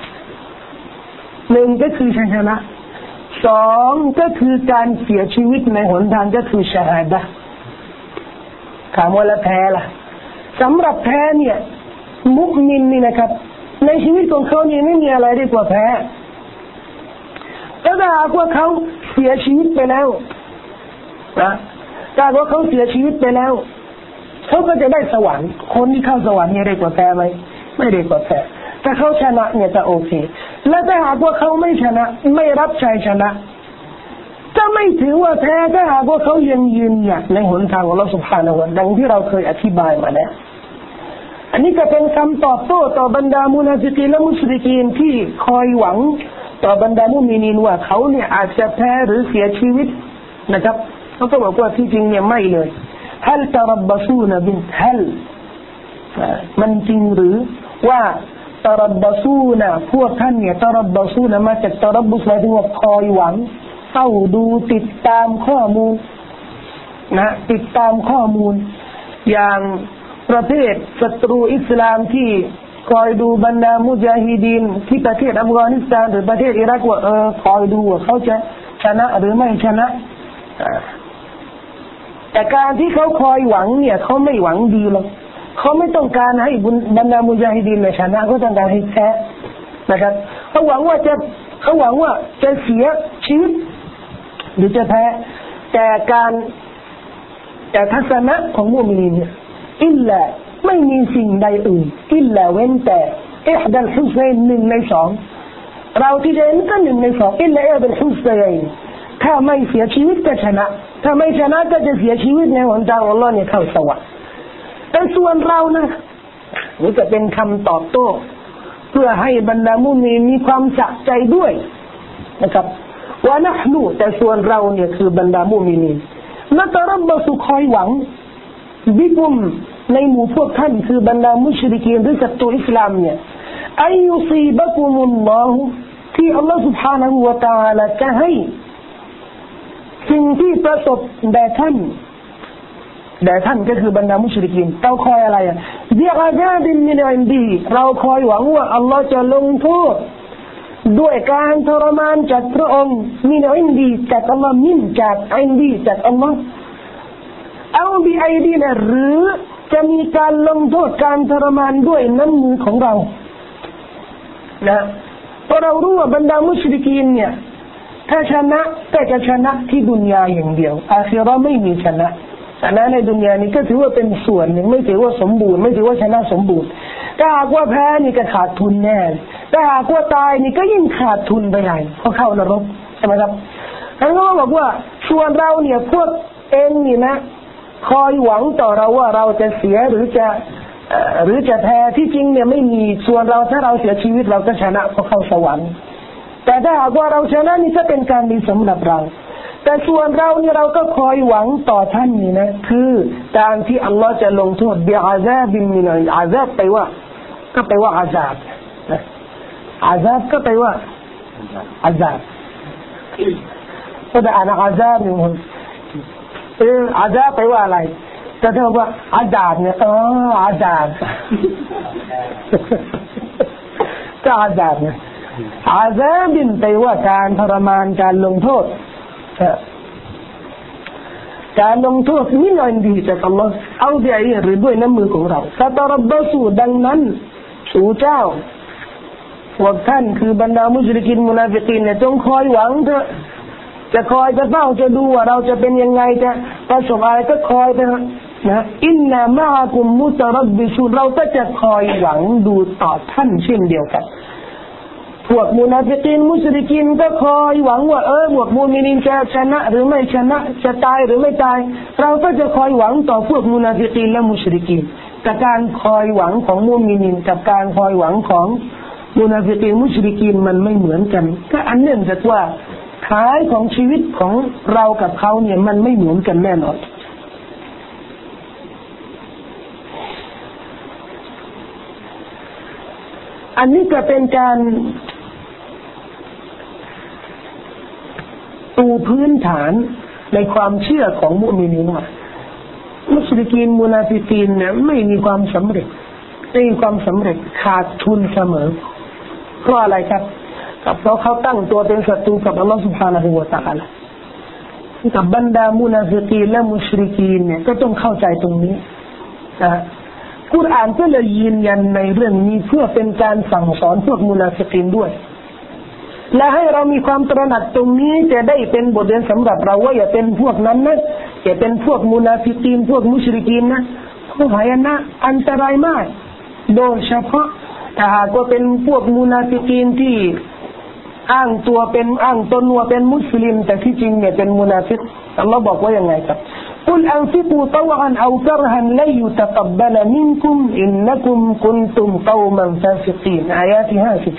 สองก็คือการเสียชีวิตในหนทางก็คือชะฮาดะห์ถามว่าแล้วแพ้ล่ะสำหรับแพ้เนี่ยมุมินนี่นะครับในชีวิตของเขาเนี่ยไม่มีอะไรดีกว่าแพ้ถ้าหากว่าเขาเสียชีวิตไปแล้วนะถ้าว่าเขาเสียชีวิตไปแล้วเขาก็จะได้สวรรค์คนที่เข้าสวรรค์เนี่ยได้กว่าแพ้ไหมไม่ได้กว่าแพ้ถ้าเขาชนะเนี่ยจะโอเคและถ้าหากว่าเขาไม่ชนะไม่รับชัยชนะจะไม่ถือว่าแพ้ถ้าหากว่าเขายังยืนหยัดในหนทางของอัลเลาะห์ซุบฮานะฮูวะตะอาลาดังที่เราเคยอธิบายมาแล้วอันนี้ก็เป็นคำตอบโต้ต่อบรรดามุนาฟิกีนและมุชริกีนที่คอยหวังต่อบรรดามุมินีนว่าเขาเนี่ยอาจจะแพ้หรือเสียชีวิตนะครับเขาก็บอกว่าที่จริงเนี่ยไม่เลยฮัลตะรับบะซูนบินฮัลมันจริงหรือว่าตะรับบะซูนพวกท่านเนี่ยตะรับบะซูนมาจากตะรับบะซูนที่ว่าคอยหวังเฝ้าดูติดตามข้อมูลนะติดตามข้อมูลอย่างประเทศศัตรูอิสลามที่คอยดูบรรดามุญาฮิดีนที่ประเทศอัฟกานิสถานหรือประเทศอิรักว่าคอยดูว่าเขาจะชนะหรือไม่ชนะแต่การที่เขาคอยหวังเนี่ยเขาไม่หวังดีหรอกเขาไม่ต้องการให้บรรดามุญาฮิดีนชนะเขาต้องการให้แพ้นะครับเขาหวังว่าจะเสียชีวิตหรือจะแพ้แต่ทัศนะของมุมินีนเนี่ยอิลลาไม่มีสิ่งใดอื่นอิลลาเว้นแต่อิฮดัลฮุสนัยหนึ่งในสองเราที่จะเห็นก็หนึ่งในสองอิลลาอิฮดัลฮุสนัยถ้าไม่เสียชีวิตก็ชนะถ้าไม่ชนะก็จะเสียชีวิตในหนทางของอัลเลาะห์เนี่ยเข้าสวรรค์แต่ส่วนเรานะนี่จะเป็นคำตอบโต้เพื่อให้บรรดามุมินมีความสะใจด้วยนะครับว่านะห์นูแต่ส่วนเราเนี่ยคือบรรดามุมินีนนะตะรับบะซุคอยหวังบิกุมในหมู่พวกท่านคือบรรดามุชริกีนหรือศัตรูอิสลามเนี่ยอัยยุซีบะกุมุลลอฮุที่อัลลอฮฺ سبحانه และ تعالى จะให้สิ่งที่ประสบแด่ท่านก็คือบรรดามุชริกีนเราคอยอะไรบิอาซาบินมินอินดีเราคอยหวังว่าอัลลอฮฺจะลงโทษด้วยการทรมานจากพระองค์มินอินดีจากอัลลอฮฺมินจากอินดีจากอัลลอฮฺเอาบิไอดีนะหรือจะมีการลงโทษการทรมานด้วยน้ำมือของเรานะเพราะเรารู้ว่าบรรดามุชริกีนเนี่ยถ้าชนะก็จะชนะที่ดุนยาอย่างเดียวอาคิเราะห์ไม่มีชนะในดุนยานี้ก็ถือว่าเป็นส่วนหนึ่งไม่ถือว่าสมบูรณ์ไม่ถือว่าชนะสมบูรณ์ถ้าหากว่าแพ้นี่ก็ขาดทุนแน่ถ้าหากว่าตายนี่ก็ยิ่งขาดทุนไปใหญ่เพราะเข้านรกใช่ไหมครับแล้วก็บอกว่าส่วนเราเนี่ยพวกเองนี่นะคอยหวังต่อเราว่าเราจะเสียหรือจะแพ้ที่จริงเนี่ยไม่มีส่วนเราถ้าเราเสียชีวิตเราก็ชนะเพราะเข้าสวรรค์แต่ถ้าหากว่าเราชนะนี่ก็เป็นการดีสำหรับเราแต่ส่วนเราเนี่ยเราก็คอยหวังต่อท่านนี่นะคือการที่อัลลอฮ์จะลงโทษบิอาซาบิมินอาซาบไปว่าอาซาบนะอาซาบก็ไปว่าอาซาบก็ได้อ่านอาซาบนี่มันอาซาบไปว่าอะไรแต่ถ้าว่าอาซาบเนี่ยอาซาบก็อาซาบเนี่ยอาซาบินไปว่าการทรมานการลงโทษการลงโทษมินอินดีจากอัลลอฮ์เอาเดียหรือด้วยน้ำมือของเราฟะตะรับบะสูดังนั้นสู่เจ้าพวกท่านคือบรรดามุชริกินมุนาฟิกีนเนี่ยจงคอยหวังเถอะจะคอยจะเฝ้าจะดูว่าเราจะเป็นยังไงจะประสบอะไรก็คอยไปนะอินนามะกุมมุตะรับบิสูเราก็จะคอยหวังดูต่อท่านเช่นเดียวกันพวกมุนาฟิกีนมุชริกีนก็คอยหวังว่าพวกมุมินีนจะชนะหรือไม่ชนะจะตายหรือไม่ตายเราก็จะคอยหวังต่อพวกมุนาฟิกีนและมุชริกีนแต่การคอยหวังของมุมินีนกับการคอยหวังของมุนาฟิกีนมุชริกีนมันไม่เหมือนกันก็อันเนื่องจากว่าท้ายของชีวิตของเรากับเขาเนี่ยมันไม่เหมือนกันแน่นอนอันนี้ก็เป็นการปูพื้นฐานในความเชื่อของมุมินีนว่ามุชริกีนมุนาฟิกีนเนี่ยไม่มีความสำเร็จไม่มีความสำเร็จขาดทุนเสมอเพราะอะไรครับเพราะเขาตั้งตัวเป็นศัตรูกับอัลลอฮฺ سبحانه และ تعالى กับบรรดามุนาฟิกีนและมุชริกีนเนี่ยก็ต้องเข้าใจตรงนี้กุรอานก็เลยยืนยันในเรื่องนี้เพื่อเป็นการสั่งสอนพวกมุนาฟิกีนด้วยและให้เรามีความตระหนักตรงนี้จะได้เป็นบทเรียนสำหรับเราว่าอย่าเป็นพวกนั้นนะอย่าเป็นพวกมุนาฟิกีนพวกมุชริกีนนะเพราะหายนะอันตรายมากโดยเฉพาะถ้าหากว่าเป็นพวกมุนาฟิกีนที่อ้างตนว่าเป็นมุสลิมแต่ที่จริงเนี่ยเป็นมุนาฟิกอัลลอฮ์บอกว่ายังไงครับقل أنفقوا طوعا أو كرها لن يتقبل منكم إنكم كنتم قوما فاسقين آيات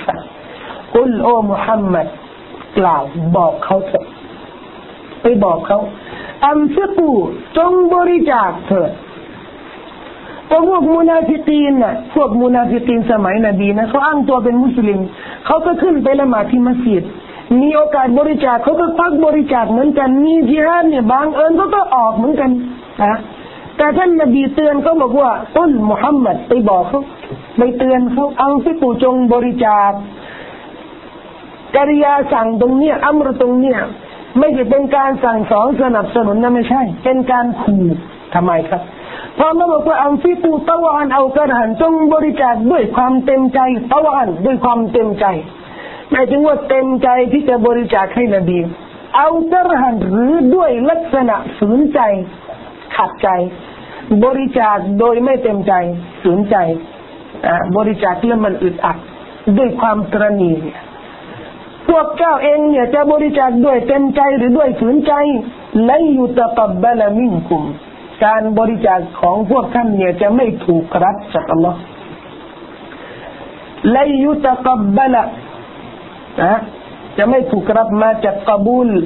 53 قل أو محمد กล่าวบอกเขาเถอะไปบอกเขาอันฟิกูจงบริจาคเถิดพวกมุนาฟิกีนน่ะพวกมุนาฟิกีนสมัยนบีนะเขาอ้างตัวเป็นมุสลิมเขาก็ขึ้นไปละหมาดที่มัสยิดมีโอกาสบริจาคเขาก็ควักบริจาคเหมือนกันมีญิฮาดเนี่ยบางเอิญเขาก็ออกเหมือนกันนะแต่ท่านนบีเตือนเขาบอกว่าต้นมุฮัมมัดไปบอกเขาไปเตือนเขาเอาที่กูจงบริจาคกริยาสั่งตรงเนี้ยอัมรตรงเนี้ยไม่ใช่เป็นการสั่งสอนสนับสนุนนะไม่ใช่เป็นการขู่ทำไมครับเพราะเราบอกว่าอันฟิกูตะวันเอากระหันจงบริจาคด้วยความเต็มใจตะวันด้วยความเต็มใจหมายถึงว่าเต็มใจที่จะบริจาคให้นบีเอากระหันหรือด้วยลักษณะฝืนใจขัดใจบริจาคโดยไม่เต็มใจฝืนใจบริจาคแล้วมันอึดอัดด้วยความตระหนี่พวกเจ้าเองเนี่ยจะบริจาคด้วยเต็มใจหรือด้วยฝืนใจไลยุตะกับบะละมินกุมการบริจาคของพวกท่านเนี่ยจะไม่ถูกรับจากอัลลอฮ์ไลยุตะกับบะละจะไม่ถูกรับมาจากกบูล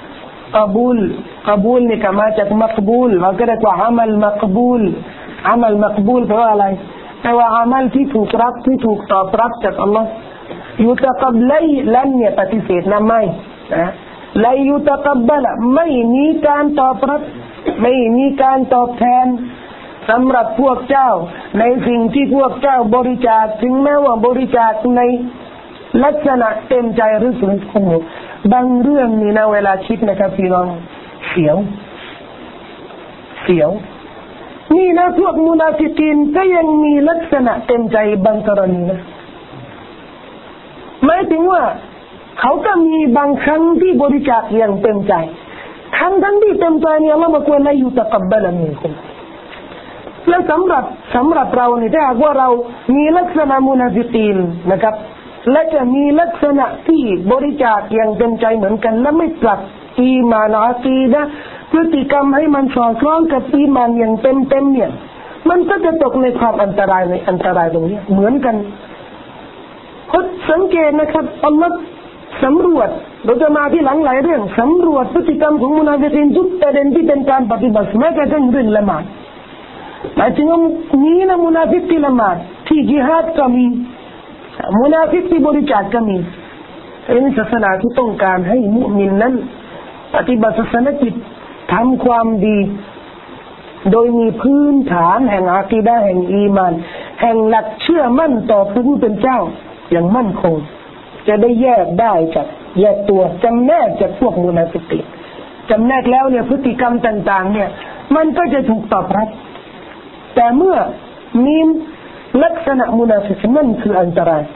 นี่ก็มาจากมักบูลเราก็เรียกว่าอามัลมักบูลแปลว่าอะไรแปลว่าอามัลที่ถูกรับที่ถูกตอบรับจากอัลลอฮ์ยุตะกับไลลันเนี่ยปฏิเสธนะไม่ไลยุตะกับบะละไม่มีการตอบรับไม่มีการตอบแทนสำหรับพวกเจ้าในสิ่งที่พวกเจ้าบริจาคถึงแม้ว่าบริจาคในลักษณะเต็มใจหรือฝืนใจบางเรื่องนี่นะเวลาคิดนะครับพี่น้องเสียวนี่นะพวกมุนาฟิกีนก็ยังมีลักษณะเต็มใจบางกรณีนะหมายถึงว่าเขาก็มีบางครั้งที่บริจาคอย่างเต็มใจทั้งที่เต็มใจเนี่ยอัลเลาะห์บอกว่าละยุตะกับบะละมินกุมและสำหรับเราเนี่ยถ้าหากว่าเรามีลักษณะมุนาฟิกีนนะครับและจะมีลักษณะที่บริจาคอย่างเต็มใจเหมือนกันและไม่ปรับอีมานอะกีดะห์พฤติกรรมให้มันสอดคล้องกับอีมานอย่างเต็มเนี่ยมันก็จะตกในความอันตรายตรงนี้เหมือนกันเพราะสังเกตนะครับอัลลอฮ์สำรวจเราจะมาที่หลังหลายเรื่องสำรวจพฤติกรรมของมุนาฟิกีนทุกประเด็นที่เป็นการปฏิบัติแม้กระทั่งเรื่องละหมาดหมายถึงว่ามีนะมุนาฟิกที่ละหมาดที่ญิฮาดก็มีมุนาฟิกที่บริจาคก็มีเป็นศาสนาที่ต้องการให้มุมินนั้นปฏิบัติศาสนกิจทำความดีโดยมีพื้นฐานแห่งอากีดะห์แห่งอีมานแห่งหลักเชื่อมั่นต่อพระผู้เป็นเจ้าอย่างมั่นคงจะได้แยกตัวจำแนกจากพวกมุนาฟิกจำแนกแล้วเนี่ยพฤติกรรมต่างๆเนี่ยมันก็จะถูกตอบรับแต่เมื่อมีลักษณะมุนาฟิกนั่นคืออันตราย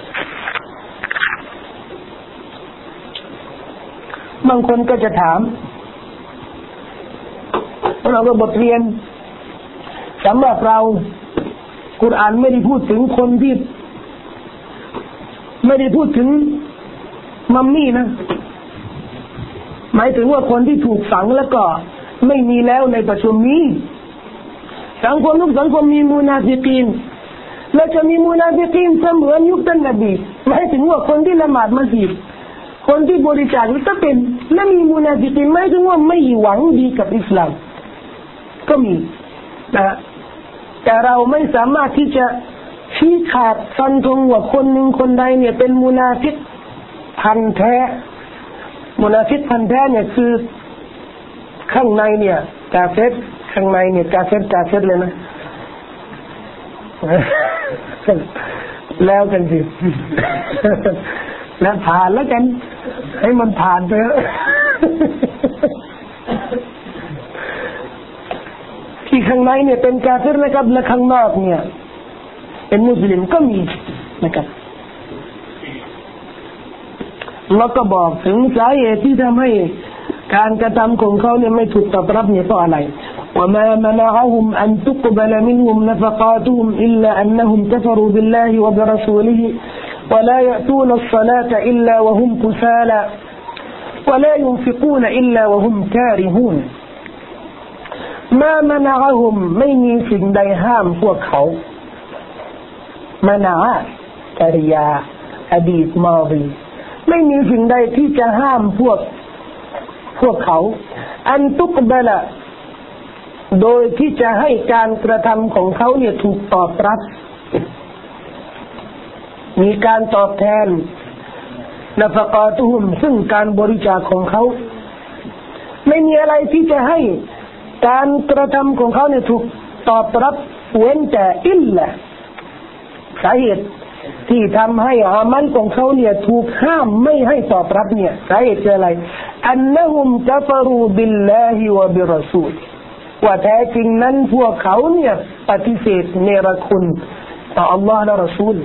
บางคนก็จะถามเราก็บทเรียนสำหรับเรากุรอานไม่ได้พูดถึงคนที่ไม่ได้พูดถึงมัมมี่นะหมายถึงว่าคนที่ถูกฝังแล้วก็ไม่มีแล้วในปัจจุบันนี้สังคมทุกสังคมมีมุนาฟิกีนและจะมีมุนาฟิกีนเสมือนยุคท่านนบีหมายถึงว่าคนที่ละหมาดมัสยิดคนที่บริจาคก็เป็นและมีมุนาฟิกีนหมายถึงว่าไม่หวังดีกับอิสลามก็มีนะแต่เราไม่สามารถที่จะชี้ขาดฟันธงว่าคนหนึ่งคนใดเนี่ยเป็นมุนาฟิกพันธุ์แท้มุนาฟิกพันธุ์แท้เนี่ยคือข้างในเนี่ยกาเฟรข้างในเนี่ยกาเฟรเลยนะแล้วกันสิแล้วผ่านแล้วกันให้มันผ่านไปที่ข้างในเนี่ยเป็นกาเฟรนะครับและข้างนอกเนี่ยเป็นมุสลิมก็มีนะครับแล้วก็บอกถึงสาเหตุที่ทำให้การกระทำของเขาเนี่ยไม่ถูกตอบรับเนี่ยเพราะอะไรوما منعهم أن تقبل منهم نفقاتهم إلا أنهم كفروا بالله وبرسوله ولا يأتون الصلاة إلا وهم كسالى ولا ينفقون إلا وهم كارهون ما منعهم ไม่มีสิ่งใดห้ามพวกเขาمنعกริยาอดีตมาดีไม่มีสิ่งใดที่จะห้ามพวกเขาอันตุกบะละโดยที่จะให้การกระทำของเขาเนี่ยถูกตอบรับมีการตอบแทนนะฟะกาตุฮุมซึ่งการบริจาคของเขาไม่มีอะไรที่จะให้การกระทำของเขาเนี่ยถูกตอบรับเว้นแต่อิลละสาเหตุที่ทำให้อามัลของเขาเนี่ยถูกห้ามไม่ให้ตอบรับเนี่ยสาเหตุคืออะไรอันนะฮุมกัฟรูบิลลาฮิวะบิรอซูลว่าแท้จริงนั้นพวกเขาเนี่ยปฏิเสธเนรคุณต่ออัลลอฮ์และรอซูล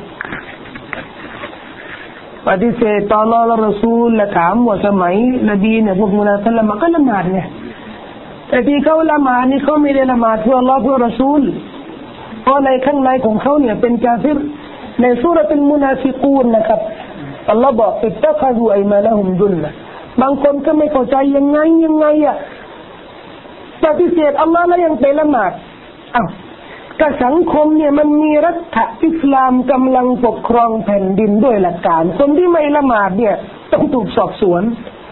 ปฏิเสธต่ออัลลอฮ์และรอซูลและถามว่าสมัยนบีเนี่ยพวกมุนาฟิกละหมาดก็ละหมาดไงแต่ที่เขาละหมาดนี่เขาไม่ได้ละหมาดเพื่ออัลลอฮ์เพื่อรอซูลเพราะในข้างในของเขาเนี่ยเป็นกาฟิรในซูเราะตุลมุนาฟิกูนนะครับอัลลอฮ์บอกอิตตะคาดูอัยมานะฮุมดุลละบางคนก็ไม่เข้าใจยังไงอ่ะปฏิเสธอัลลอฮ์แล้วยังไปละหมาดก็สังคมเนี่ยมันมีรัฐอิสลามกำลังปกครองแผ่นดินด้วยหลักการคนที่ไม่ละหมาดเนี่ยต้องถูกสอบสวน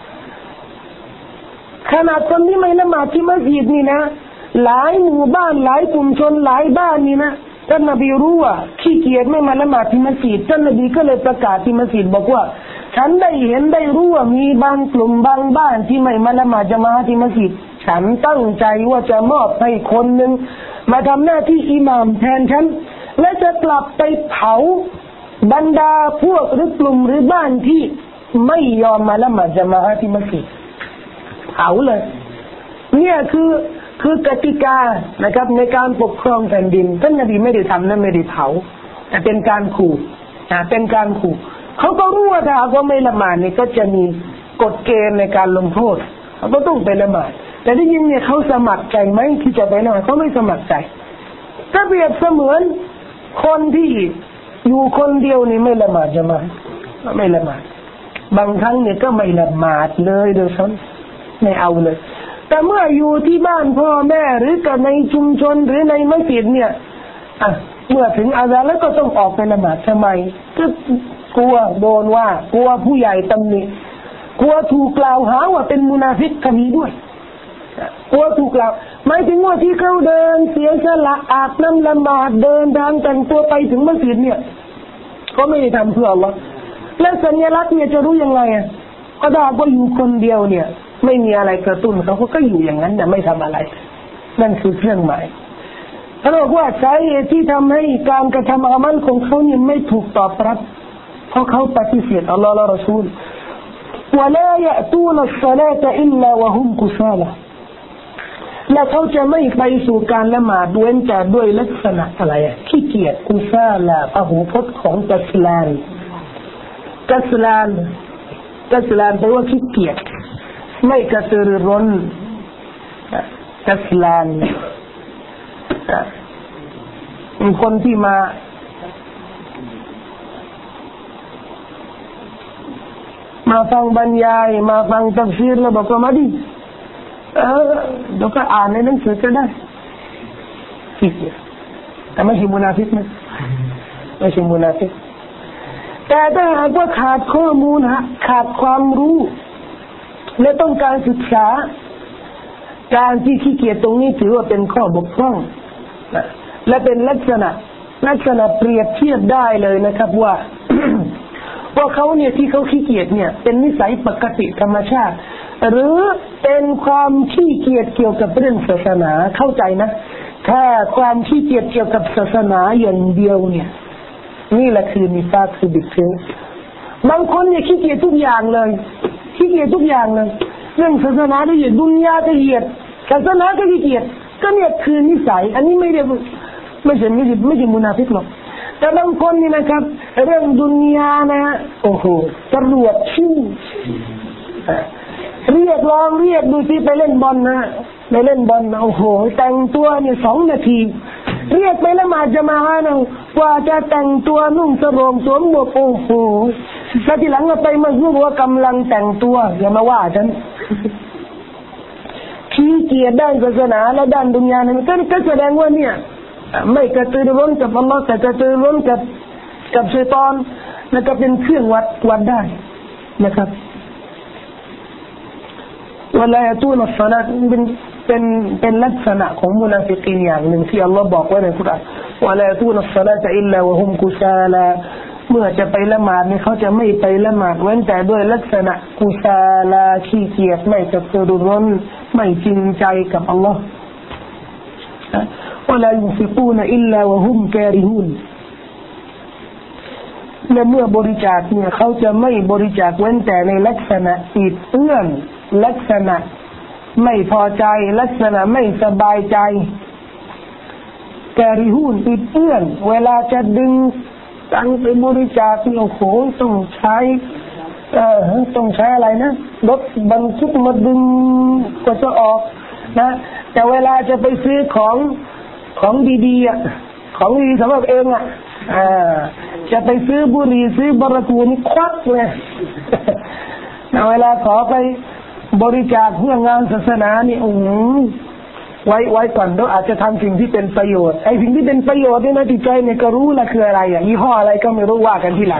ขนาดคนที่ไม่ละหมาดที่มัสยิดนี่นะหลายหมู่บ้านหลายกลุ่มชนหลายบ้านนี่นะท่านนบีรู้ว่าขี้เกียจไม่มาละหมาดที่มัสยิดท่านนบีก็เลยประกาศที่มัสยิดบอกว่าฉันได้เห็นได้รู้ว่ามีบางกลุ่มบางบ้านที่ไม่มาละหมาดจะมาที่มัสยิดฉันตั้งใจว่าจะมอบให้คนหนึ่งมาทำหน้าที่อิหม่ามแทนฉันและจะกลับไปเผาบรรดาพวกหรือกลุ่มหรือบ้านที่ไม่ยอมมาละหมาดจะมาที่มัสยิดเผาเลยเนี่ยคือคือกติกานะครับในการปกครองแผ่นดินท่านนบีไม่ได้ทำและไม่ได้เผาแต่เป็นการขู่เป็นการขู่เขาก็รู้ว่าถ้าหากว่าไม่ละหมาดนี่ก็จะมีกฎเกณฑ์ในการลงโทษเขาก็ต้องไปละหมาดแต่ที่จริงเนี่ยเขาสมัครใจไหมที่จะไปละหมาดเขาไม่สมัครใจก็เปรียบเสมือนคนที่อยู่คนเดียวนี่ไม่ละหมาดจะมาไม่ละหมาดบางครั้งเนี่ยก็ไม่ละหมาดเลยโดยซ้ำไม่เอาเลยแต่เมื่ออยู่ที่บ้านพ่อแม่หรือกับในชุมชนหรือในมัสยิดเนี่ยเมื่อถึงอาซานแล้วก็ต้องออกไปละหมาดทำไมก็กลัวโดนว่ากลัวผู้ใหญ่ตำหนิกลัวถูกกล่าวหาว่าเป็นมุนาฟิกก็มีด้วยกลัวถูกกล่าวหมายถึงว่าที่เขาเดินเสียสละอาบน้ำละหมาดเดินทางแต่งตัวไปถึงมัสยิดเนี่ยก็ไม่ได้ทำเพื่ออัลเลาะห์และสัญลักษณ์เนี่ยจะรู้ยังไงก็ได้ว่าอยู่คนเดียวเนี่ยไม่มีอะไรกระตุ้นเขาก็อยู่อย่างนั้นไม่ทำอะไรนั่นคือเครื่องหมายเขาบอกว่าสาเหตุที่ทำให้การกระทำอามัลของเขาเนี่ยไม่ถูกตอบรับเพราะเขาปฏิเสธอัลลอฮ์และรอซูลولا يأتون الصلاة إلا وهم كسالى และเขาจะไม่ไปสู่การละหมาดเว้นแต่ด้วยลักษณะอะไรขี้เกียจกุซาลาพหูพจน์ของกัสลานแปลว่าขี้เกียจไม่กระตือรือร้นกัสลานคนที่มาฟังบรรยายมาฟังตัฟซีรแล้วบอกว่ามาดิเดี๋ยวก็อ่านในหนังสือก็ได้ขี้เกียจแต่ไม่ใช่มุนาฟิกนะไม่ใช่มุนาฟิกแต่ถ้าหากว่าขาดข้อมูลขาดความรู้และต้องการศึกษาการที่ขี้เกียจตรงนี้ถือว่าเป็นข้อบกพร่องและเป็นลักษณะเปรียบเทียบได้เลยนะครับว่า ว่าเขาเนี่ยที่เขาขี้เกียจเนี่ยเป็นนิสัยปกติธรรมชาติหรือเป็นความขี้เกียจเกี่ยวกับเรื่องศาสนาเข้าใจนะถ้าความขี้เกียจเกี่ยวกับศาสนาอย่างเดียวเนี่ยนี่แหละคือนิฟากคือบิดเบือนบางคนเนี่ยขี้เกียจทุกอย่างเลยขี้เกียจทุกอย่างเลยเรื่องศาสนาก็เหยียดดุนยาก็เหยียดศาสนาก็ขี้เกียจก็เนี่ยคือนิสัยอันนี้ไม่ใช่มุนาฟิกหรอกแต่บางคนนี่นะครับเรื่องดุนยานะโอ้โหตรวจชื่อเรียกดูสิไปเล่นบอลนะไปเล่นบอลโอ้โหแต่งตัวเนี่ย2 นาทีเรียกไปละหมาดจะมานะกว่าจะแต่งตัวนุ่งสรงสวมหมวกโอ้โหแล้วทีหลังก็ไปมาพูดว่ากำลังแต่งตัวอย่ามาว่าฉันขี้เกียจด้านศาสนาและด้านดุนยาเนี่ยก็แสดงว่าเนี่ยไม่กระตือรือร้นกับอัลลอฮ์แต่กระตือรือร้นกับชัยฏอนแล้วก็เป็นเครื่องวัดได้นะครับเวลาตู้นัสลัดเป็นลักษณะของมุนาฟิกีนอย่างหนึ่งที่อัลลอฮ์บอกไว้ในคุรอานวะลาตูนัสซะลาตะอิลลาวะฮุมกุซาลาเมื่อจะไปละหมาดนี่เขาจะไม่ไปละหมาดเว้นแต่ด้วยลักษณะกุซาลาขี้เกียจไม่กระตือรือร้นไม่จริงใจกับอัลลอฮ์วะลายุนฟิกูนอิลลาวะฮุมการิฮูนและเมื่อบริจาคเนี่ยเขาจะไม่บริจาคเว้นแต่ในลักษณะอิดเอื้อนลักษณะไม่พอใจลักษณะไม่สบายใจการิฮูนอิดเอื้อนเวลาจะดึงตังไปบริจาคโอ้โหต้องใช้อะไรนะรถบรรทุกมาดึงก็จะออกนะแต่เวลาจะไปซื้อของดีๆของดีสำหรับเองจะไปซื้อบุหรี่ซื้อบาราตูนี่ควักเลยเวลาขอไปบริจาคเพื่องานศาสนานี่ไว้ก่อนเราอาจจะทำสิ่งที่เป็นประโยชน์ไอ้สิ่งที่เป็นประโยชน์นี่นะจิตใจเนี่ยก็รู้ละคืออะไรยี่ห้ออะไรก็ไม่รู้ว่ากันทีหลัง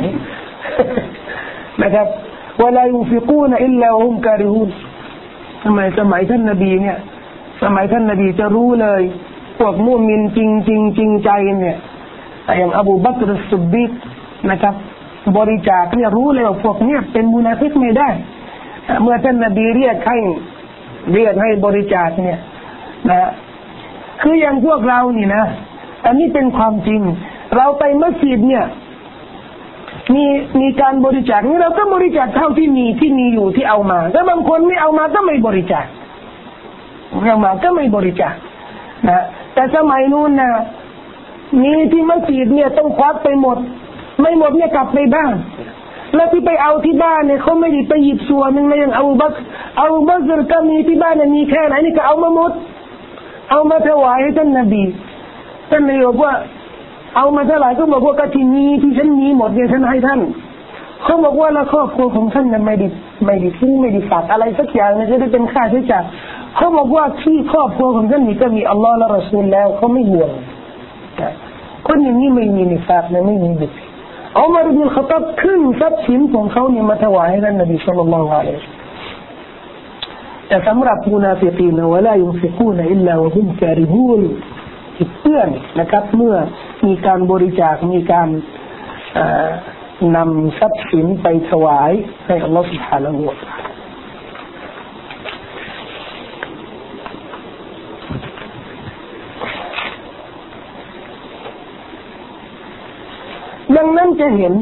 นะครับวะลายุนฟิกูนอิลลาวะฮุมการิฮูนสมัยท่านนบีเนี่ยสมัยท่านนบีจะรู้เลยพวกมุมินจริงใจเนี่ยอย่างอบูบักรอัสซิดดีกนะครับบริจาคเนี่ยรู้เลยว่าพวกเนี้ยเป็นมุนาฟิกไม่ได้เมื่อท่านนบีเรียกให้บริจาคเนี่ยนะคืออย่างพวกเรานี่นะอันนี้เป็นความจริงเราไปมัสยิดเนี่ยมีการบริจาคนี่เราก็บริจาคเท่าที่มีอยู่ที่เอามาถ้าบางคนไม่เอามาก็ไม่บริจาคอย่างมากก็ไม่บริจาคนะแต่สมัยนู้นนะมีที่มัสยิดเนี่ยต้องควักไปหมดไม่หมดเนี่ยกลับไปบ้านแล้วที่ไปเอาที่บ้านเนี่ยเขาไม่ได้ไปหยิบส่วนนึงเลยอย่างเอาบักรก็มีที่บ้านเนี่ยมีแค่ไหนนี่ก็เอามาหมดเอามาถวายให้ท่านนบีท่านนายบอกว่าเอามาเท่าไหร่ก็บอกว่าก็ที่ฉันมีหมดเนี่ยฉันให้ท่านเขาบอกว่าแล้วครอบครัวของท่านนั้นไม่ได้ทิ้งไม่ได้ฝากอะไรสักอย่างนะจะได้เป็นค่าใช้จ่ายเขาบอกว่าที่ครอบครัวของท่านนี่ก็มีอัลลอฮ์และรอซูลแล้วเขาไม่ห่วงคนอย่างนี้ไม่มีนิฟากนะไม่มีบิดอุมัร อิบนุล ค็อฏฏอบขึ้นทรัพย์สินของเขาเนี่ยมาถวายให้ท่านนบีศ็อลลัลลอฮุอะลัยฮิวะซัลลัมแต่สำหรับมุนาฟิกีนวะลายุนฟิกูนอิลลาวะฮุมการิฮูนเพื่อนนะครับเมื่อมีการบริจาคมีการนำทรัพย์สินไปถวายให้อัลลอฮฺ سبحانه และ تعالى ดังนั้นจะเห็น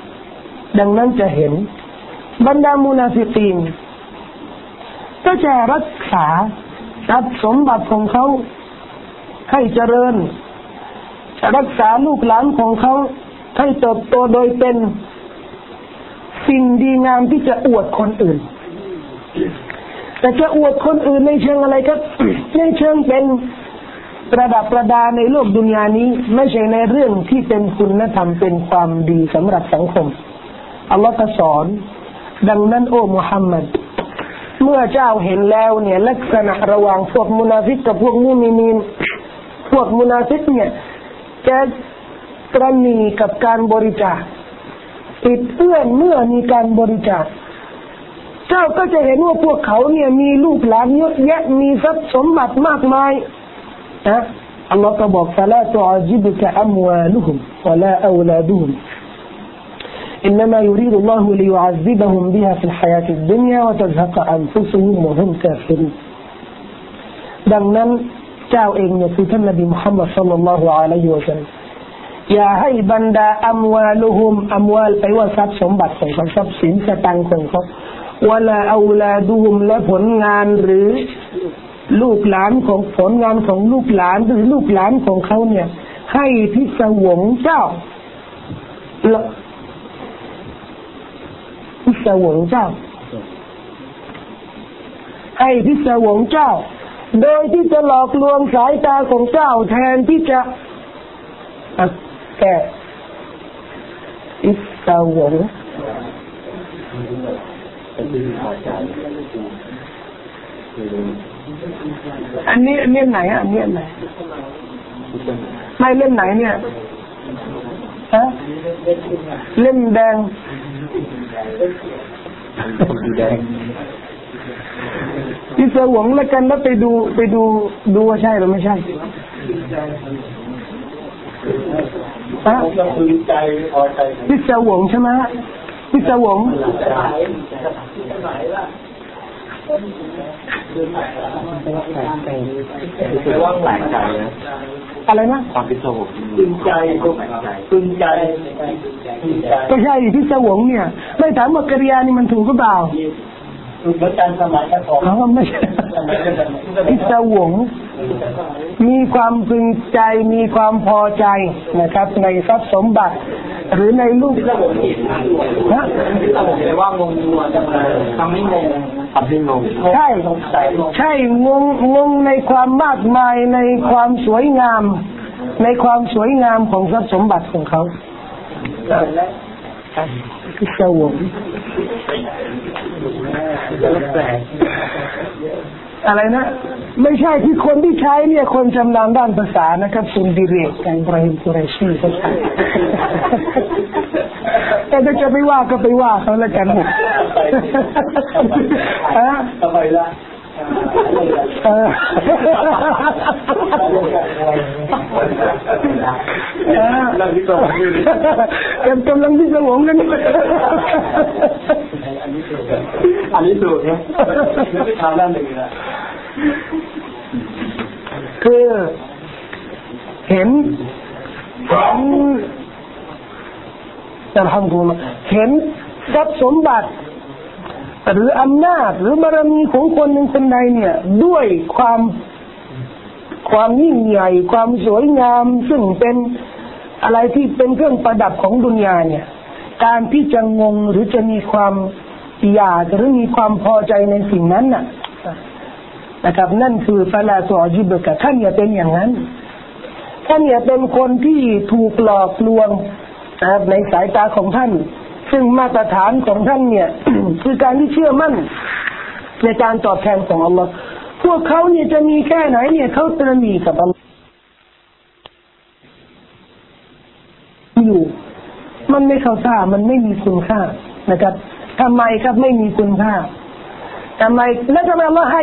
บรรดามุนาฟิกีนก็จะรักษาทรัพย์สมบัติของเขาให้เจริญรักษาลูกหลานของเขาให้เติบโตโดยเป็นสิ่งดีงามที่จะอวดคนอื่นแต่จะอวดคนอื่นในเชิงอะไรครับ ในเชิงเป็นประดับประดาในโลกดุนยานี้ไม่ใช่ในเรื่องที่เป็นคุณธรรมเป็นความดีสำหรับสังคมอัลลอฮฺสอนดังนั้นโอ้มุฮัมมัดเมื่อเจ้าเห็นแล้วเนี่ยลักษณะระหว่างพวกมุนาฟิกกับพวกมุมินีนพวกมุนาฟิกเนี่ยจะตระหนี่กับการบริจาคติดเอื้อนเมื่อมีการบริจาคเจ้าก็จะเห็นว่าพวกเขาเนี่ยมีลูกหลานเยอะแยะมีทรัพย์สมบัติมากมายนะอัลลอฮฺก็บอกฟะลาตุอาจิบุกะอัมวาลุฮุมวะลาอาวลาดุฮุมإنما يريد الله ليعذبهم بها في الحياة الدنيا وتزهق أنفسهم وهم كافرون ดังนั้นเจ้าเองเนี่ยคือท่านนบีมุฮัมมัดศ็อลลัลลอฮุอะลัยฮิวะซัลลัมอย่าให้บรรดาอัมวาลุฮุมอัมวาลไปว่าทรัพย์สมบัติของเขาทรัพย์สินสตังค์ของเขาวะลาเอาลาดุฮุมและผลงานหรือลูกหลานของผลงานของลูกหลานหรือลูกหลานของเขาเนี่ยให้พิศวงเจ้าพิศวงเจ้าให้พิศวงเจ้าโดยที่จะหลอกลวงสายตาของเจ้าแทนที่จะแก่พิศวงอันนี้เล่มไหนอันนี้ไหนไม่เล่มไหนเนี่ยฮะเล่มแดงพิศวงแล้วกันแล้วไปดูว่าใช่หรือไม่ใช่ฮะพิศวงใช่ไหมพิศวงอะไรนะความพิศวงพึงใจก็ใช่พิศวงเนี่ยไม่ถามว่ากริยานี่มันถูกหรือเปล่าถูกแล้วการสมัยกันของไม่ใช่พิศวงมีความพึงใจมีความพอใจนะครับในทรัพย์สมบัติหรือในลูกนะว่างงทำไม่งงใช่งงในความมากมายในความสวยงามของทรัพย์สมบัติของเขาพิศวงอะไรนะไม่ใช่ที่คนที่ใช้เนี่ยคนชำนาญด้านภาษานะครับซุนดิเรกอิบราฮิมกุเรชีเขาใช้แต่ถ้าจะไม่ว่าก็ไปว่าเขาแล้วกันทำไมล่ะกำลังพิศวงกันอันนี้ถูกนะไม่ทำด้านหนึ่งนะคือเห็นอัลฮัมดุลิลลาห์เห็นทรัพย์สมบัติหรืออำนาจหรือบารมีของคนหนึ่งคนใดเนี่ยด้วยความยิ่งใหญ่ความสวยงามซึ่งเป็นอะไรที่เป็นเครื่องประดับของดุนยาเนี่ยการที่จะงงหรือจะมีความอยากหรือมีความพอใจในสิ่งนั้นนะครับนั่นคือฟะลาตุอญิบกะท่านอย่าเป็นอย่างนั้นท่านอย่าเป็นคนที่ถูกหลอกลวงในสายตาของท่านซึ่งมาตรฐานของท่านเนี่ย คือการที่เชื่อมั่นในการตอบแทนของอัลลอฮ์พวกเขาเนี่ยจะมีแค่ไหนเนี่ยเขาตระหนี่กับอัลลอฮ์อยู่มันไม่เข้าท่ามันไม่มีคุณค่านะครับทำไมครับไม่มีคุณค่าทำไมแล้วทำไมอัลลอฮ์ให้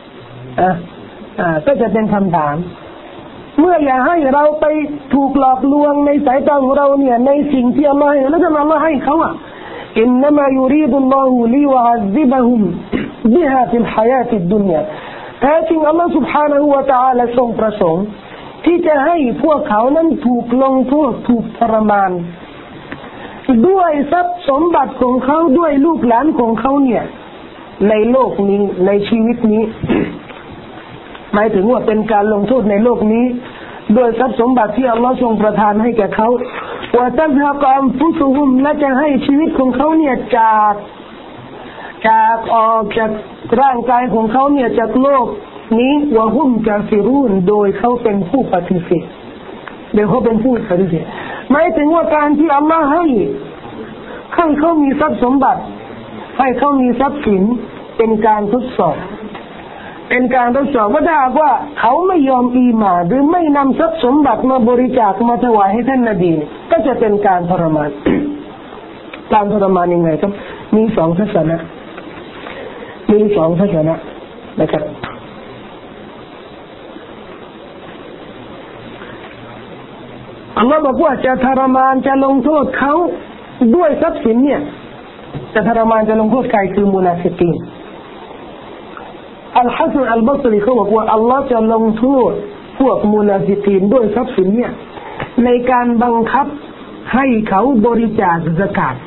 ก็จะเป็นคำถามเมื่ออย่าให้เราไปถูกหลอกลวงในสายตาของเราเนี่ยในสิ่งที่อัลลอฮ์ให้แล้วทำไมอัลลอฮ์ให้เขาอินนัมายูรีดุลลอฮุลิวะอัซซิบะฮุมบิฮาฟิลฮายาติดดุนยาแท้จริงอัลลอฮ์ سبحانه และ تعالى ทรงประสงค์ที่จะให้พวกเขานั้นถูกลงโทษถูกทรมานด้วยทรัพย์สมบัติของเขาด้วยลูกหลานของเขาเนี่ยในโลกนี้ในชีวิตนี้หมายถึงว่าเป็นการลงโทษในโลกนี้โดยทรัพย์สมบัติที่อัลลอฮ์ทรงประทานให้แก่เขาว่าตัซฮะกอัมฟุซุฮุมและจะให้ชีวิตของเขาเนี่ยจากออกจากร่างกายของเขาเนี่ยจากโลกนี้วะฮุมกาฟิรูนโดยเขาเป็นผู้ปฏิเสธโดยเขาเป็นผู้ปฏิเสธหมายถึงว่าการที่อัลลอฮ์ให้เขามีทรัพย์สมบัติให้เขามีทรัพย์สินเป็นการทดสอบว่าถ้าว่าเขาไม่ยอมอีหม่านหรือไม่นำทรัพย์สมบัติมาบริจาคมาถวายให้ท่านนบีก็จะเป็นการทรมาน การทรมานยังไงครับมีสองทัศนะนะครับอัลลอฮ์บอกว่าจะทรมานจะลงโทษเขาด้วยทรัพย์สินเนี่ยจะทรมานจะลงโทษใครคือมุนาฟิกีนอัลฮัสซันอัลบัศรีเขาบอกว่าอัลลอฮ์จะลงโทษพวกมุนาฟิกีนด้วยทรัพย์สินเนี่ยในการบังคับให้เขาบริจาคซะกาต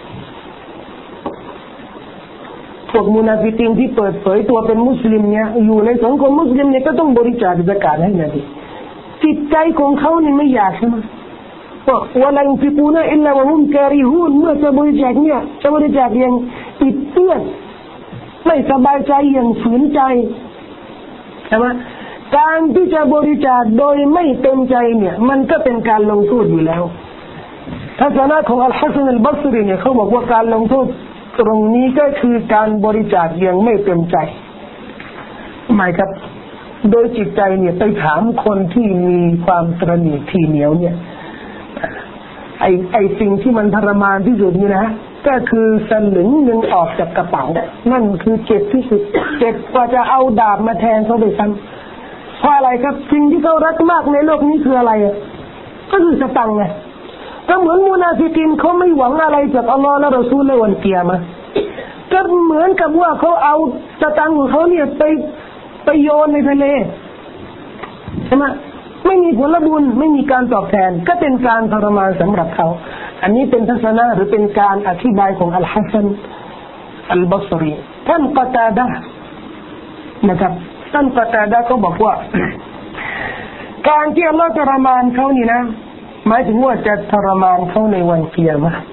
พวกมุนาฟิกีนที่เปิดเผยตัวเป็นมุสลิมเนี่ยอยู่ในสังคมมุสลิมเนี่ยก็ต้องบริจาคซะกาตให้นบีจิตใจของเขานี่ไม่อยากใช่ไหมว่าลังฟิกูนะอิลลาวะฮุมการิฮูนเมื่อจะบริจาคเนี่ยจะบริจาคอย่างติดเตื้อนไม่สบายใจอย่างฝืนใจใช่ไหมการที่จะบริจาคโดยไม่เต็มใจเนี่ยมันก็เป็นการลงโทษอยู่แล้วทัศนะของอัลฮัสซันอัลบัศรีเนี่ยเขาบอกว่าการลงโทษตรงนี้ก็คือการบริจาคอย่างไม่เต็มใจหมายครับโดยจิตใจเนี่ยไปถามคนที่มีความตระหนี่ทีเหนียวเนี่ยไอสิ่งที่มันทรมานที่สุดนี่นะก็คือสลึงนึงออกจากกระเป๋านั่นคือเจ็บที่สุดเจ็บกว่าจะเอาดาบมาแทงเขาไปซ้ำเพราะอะไรครับสิ่งที่เขารักมากในโลกนี้คืออะไรก็คือสตังค์ไงก็เหมือนมุนาฟิกีนเขาไม่หวังอะไรจากอัลลอฮ์และรอซูลในวันกิยามะห์ก็เหมือนกับว่าเขาเอาสตังค์ของเขาเนี่ยไปโยนในทะเลใช่ไหมไม่มีผลบุญไม่มีการตอบแทนก็เป็นการทรมานสำหรับเขาอันนี้เป็นทัศนะหรือเป็นการอธิบายของอัลฮัสซันอัลบัศรีท่านกอตาดะห์นะครับท่านกอตาดะห์ก็บอกว่าการที่อัลลอฮ์ทรมานเขานี่นะหมายถึงว่าจะทรมานเขาในวันกิยามะห์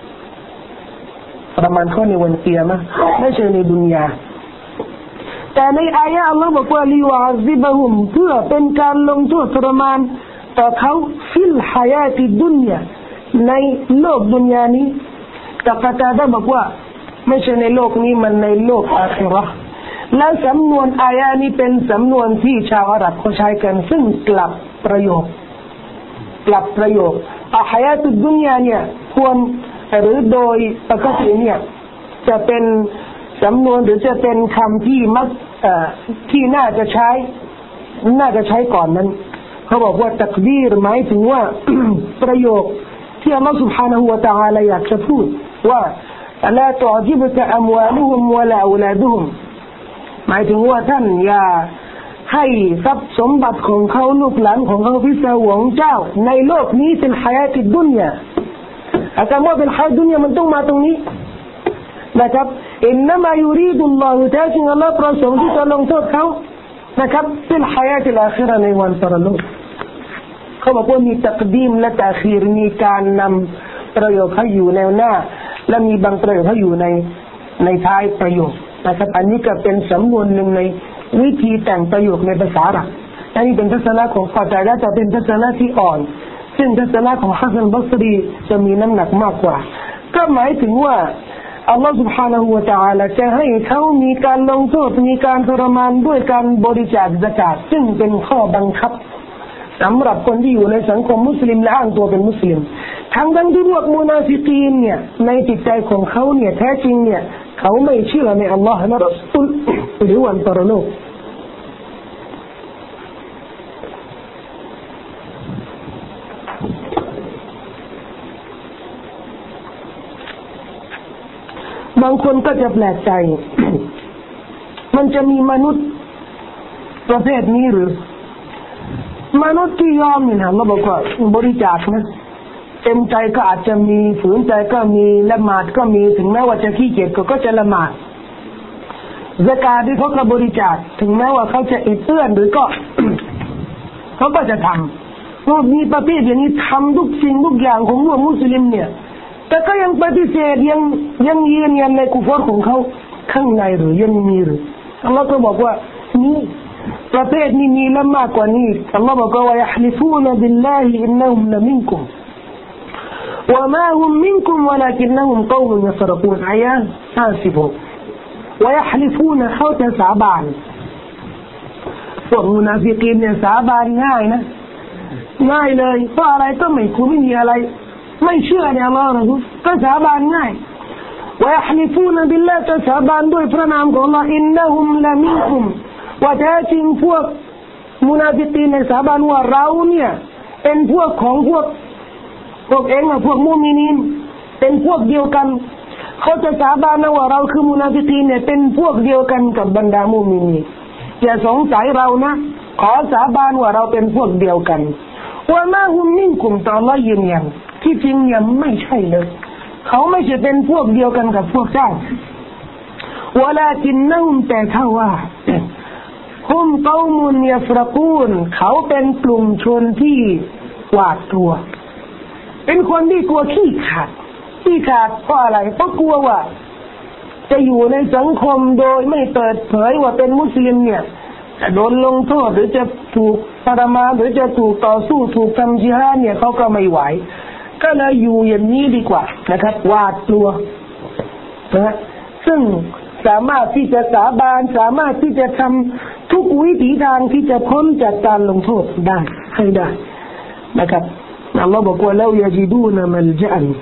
ทรมานเขาในวันกิยามะห์ไม่ใช่ในดุนยาแต่ในอายะห์อัลลอฮ์บอกว่าลิวะอัซซิบะฮุมเพื่อเป็นการลงโทษทรมานต่อเขาฟิลฮายาติดุนยาในโลกดุนยานี้แต่กอตาดะห์บอกว่าไม่ใช่ในโลกนี้มันในโลกอาคิเราะห์และสำนวนอายะห์นี้เป็นสำนวนที่ชาวอาหรับเขาใช้กันซึ่งกลับประโยคฮายาตุดุนยาเนี่ยควรหรือโดยปกติเนี่ยจะเป็นสำนวนหรือจะเป็นคำที่มักที่น่าจะใช้ก่อนนั้นเขาบอกว่าตักดีรหมายถึงว่า ประโยคที่อัลลอฮฺ سبحانه และ تعالى อยากจะพูดว่าลาตุอญิบกะอัมวาลุฮุมวะลาอูลาดุฮุมหมายถึงว่าท่านอย่าให้ทรัพย์สมบัติของเขาลูกหลานของเขาพิศวงเจ้าในโลกนี้เป็นฮายาติดุนยาอาการว่าเป็นฮายาติดุนยามันต้องมาตรงนี้นะครับอินนามายูรีดุลลอฮุแท้จริงอัลลอฮ์ประสงค์ที่จะลงโทษเขานะครับเป็นหายาติลอาคิเราะห์ในวันปรโลกเขาบอกว่ามีตักดีมและตะคีรมีการนำประโยคให้อยู่แนวหน้าและมีบางประโยคให้อยู่ในท้ายประโยคนะครับอันนี้ก็เป็นสำนวนหนึ่งในวิธีแต่งประโยคในภาษาอาหรับอันนี้เป็นทัศนะของกอตาดะห์แต่เป็นทัศนะที่อ่อนซึ่งทัศนะของฮัสซันบัศรีจะมีน้ำหนักมากกว่าก็หมายถึงว่าอัลลอฮฺ سبحانه และ تعالى จะให้เขามีการลงโทษมีการทรมานด้วยการบริจาคซะกาตซึ่งเป็นข้อบังคับสำหรับคนที่อยู่ในสังคมมุสลิมและอ้างตัวเป็นมุสลิมทั้งที่พวกมุนาฟิกีนเนี่ยในจิตใจของเขาเนี่ยแท้จริงเนี่ยเขาไม่เชื่อในอัลลอฮฺและรอซูลหรือวันปรโลกบางคนก็จะแปลกใจ มันจะมีมนุษย์ประเภทนี้หรือมนุษย์ที่ยอมเนี่ยนะเราบอกว่าบริจาคนะเต็มใจก็อาจจะมีฝืนใจก็มีละหมาดก็มีถึงแม้ว่าจะขี้เกียจก็จะละหมาดซะกาตที่เขาก็บริจาคถึงแม้ว่าเขาจะอิดเอื้อนหรือก็ เขาก็จะทำเพราะมีประเภทอย่างนี้ทำทุกสิ่งทุกอย่างของพวกมุสลิมเนี่ยแต่ก็ยังปฏิเสธยังยืนยันในกุฟรของเขาข้างในหรือยังมีหรืออัลลอฮ์ก็บอกว่านี่ประเภทนี้มีละมากกว่านี้อัลลอฮ์บอกว่าيحلفون بالله إنهم لمنكم وما هم منكم ولكنهم قوم يفرقون آيات 56 ويحلفون เขาจะสาบานพวกมุนาฟิกีนเนี่ยสาบานง่ายนะง่ายเลยเพราะอะไรก็ไม่มีอะไรไม่เชื่อในอัลลอฮ์นะก็สาบานง่ายويحلفون بالله จะสาบานด้วยพระนามของอัลลอฮ์ إنهم لمنكم ว่าแท้จริงพวกมุนาฟิกีนในสาบานว่าเราเนี่ยเป็นพวกของพวกเองพวกมุมินีนเป็นพวกเดียวกันเขาจะสาบานว่าเราคือมุนาฟิกีนเนี่ยเป็นพวกเดียวกันกับบรรดามุมินีนอย่าสงสัยเรานะขอสาบานว่าเราเป็นพวกเดียวกันว่ามาฮุมมินกุมต่ออัลเลาะห์ยืนยันที่จริงเนี่ยไม่ใช่เลยเขาไม่ใช่เป็นพวกเดียวกันกับพวกเจ้าวะลากินนะฮุมแต่ถ้าว่าฮุมกอมุนยัฟรกูนเขาเป็นกลุ่มชนที่หวาดกลัวเป็นคนที่กลัวขี้ขาดเพราะอะไรเพราะกลัวว่าจะอยู่ในสังคมโดยไม่เปิดเผยว่าเป็นมุสลิมเนี่ยจะโดนลงโทษหรือจะถูกทรมานหรือจะถูกต่อสู้ถูกทำญิฮาดเนี่ยเขาก็ไม่ไหวก็เลยอยู่อย่างนี้ดีกว่านะครับหวาดกลัวนะซึ่งสามารถที่จะสาบานสามารถที่จะทำทุกวิถีทางที่จะพ้นจากการลงโทษได้ให้ได้นะครับอัลลอฮฺบอกว่าแล้วยะจิดูนมัลจะอัน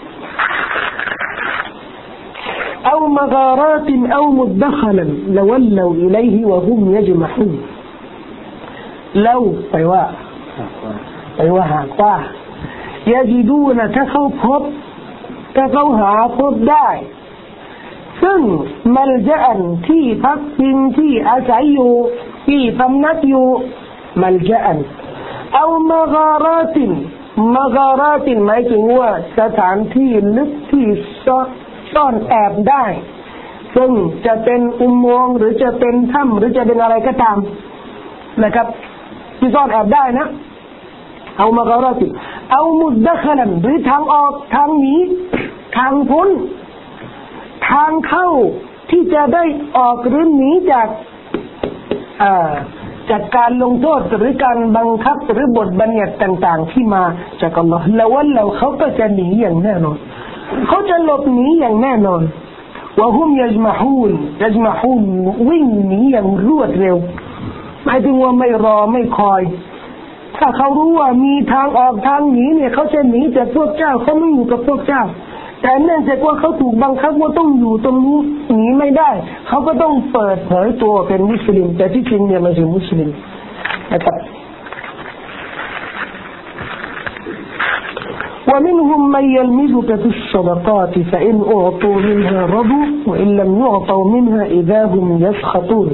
أو مغارات أو مدخلا لولوا إليه وهم يجمحون لو แปลว่าหากว่ายะจิดูนถ้าเขาพบถ้าเขาหาพบได้ซึ่งมัลจะอันที่พักพิงที่อาศัยอยู่ที่พำนักอยู่มัลจะอันเอามากาลาตินหมายถึงว่าสถานที่ลึกที่ซ่อนแอบได้ซึ่งจะเป็นอุโมงค์หรือจะเป็นถ้ำหรือจะเป็นอะไรก็ตามนะครับที่ซ่อนแอบได้นะเอามากาลาตินเอามุดดะคลันหรือทางออกทางหนีทางพ้นทางเข้าที่จะได้ออกหรือหนีจากการลงโทษหรือการบังคับหรือบทบัญญัติต่างๆที่มาจากอัลลอฮ์แล้วว่าเขาก็จะหนีอย่างแน่นอนเขาจะหลบหนีอย่างแน่นอนว่าฮุมยัจมะฮูนวิ่งหนีอย่างรวดเร็วหมายถึงว่าไม่รอไม่คอยถ้าเขารู้ว่ามีทางออกทางหนีเนี่ยเขาจะหนีจากพวกเจ้าเขาไม่อยู่กับพวกเจ้าแต่เนื่องจากว่าเขาถูกบังคับว่าต้องอยู่ตรงนี้หนีไม่ได้เขาก็ต้องเปิดเผยตัวเป็นมุสลิมแต่ที่จริงเนี่ยไม่ใช่มุสลิมนะครับ ومنهم من يلمزك في الصدقات فإن أعطوا منها رضوا وإن لم يعطوا منها إذا هم يسخطون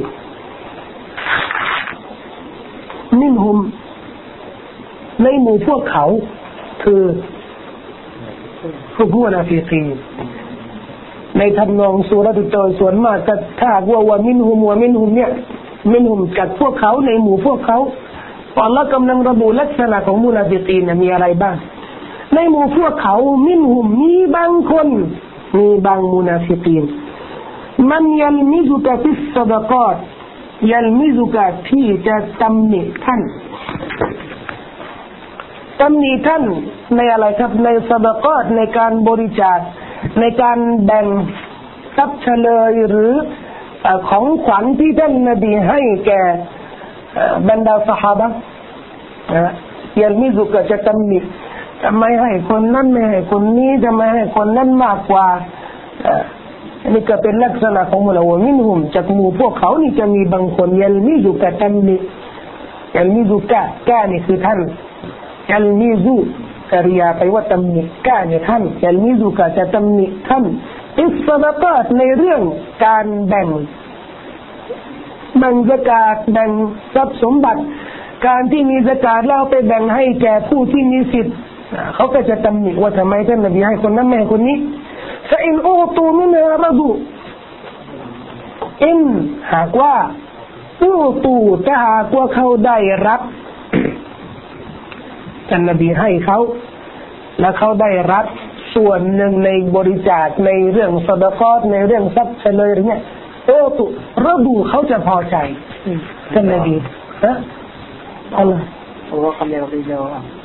منهم ในหมู่พวกเขาคือพวกมุนาฟิกีนในทำนองสุรตุโตส่วนมากถ้าว่ามินหุมเนี่ยมินหุมจากพวกเขาในหมู่พวกเขาอัลลอฮ์กำลังระบุลักษณะของมุนาฟิกีนมีอะไรบ้างในหมู่พวกเขามินหุมมีบางคนมีบางมุนาฟิกีนมันยัลมิซุกะฟิสซะดะกาตยัลมิซุกะที่จะตำหนิท่านตำหนิท่านในอะไรครับในซะดะกาตในการบริจาคในการแบ่งทรัพย์เฉลยหรือของขวัญที่ท่านนบีให้แก่บรรดาซอฮาบะห์ยัลมิซุกะจะตำหนิทำไมให้คนนั้นไม่ให้คนนี้ทำไมให้คนนั้นมากกว่าอันนี้ก็เป็นลักษณะของมุลาวะมินหุมจากหมู่พวกเขานี่จะมีบางคนยัลมิซุกะตำหนิยัลมิซุกะนี่คือท่านยัลมิซุกริยาไปว่าตำหนิกะเนี่ยท่านยัลมิซุกะจะตำหนิท่านอิสซะดะกาตในเรื่องการแบ่งซะกาตแบ่งทรัพย์สมบัติการที่มีซะกาตแล้วไปแบ่งให้แก่ผู้ที่มีสิทธิ์เขาก็จะตำหนิว่าทำไมท่านนบีให้คนนั้นไม่ให้คนนี้ฟะอินอูตูมินรดูอินหากว่าอูตูถ้าหากว่าเขาได้รับท่านนบีให้เขาและเขาได้รับส่วนหนึ่งในบริจาคในเรื่องซะดะกาตในเรื่องทรัพย์เฉลยอะไรเงี้ยอูตูรดูเขาจะพอใจท่านนบีอัลลอฮฺว่าคำเดียวกัน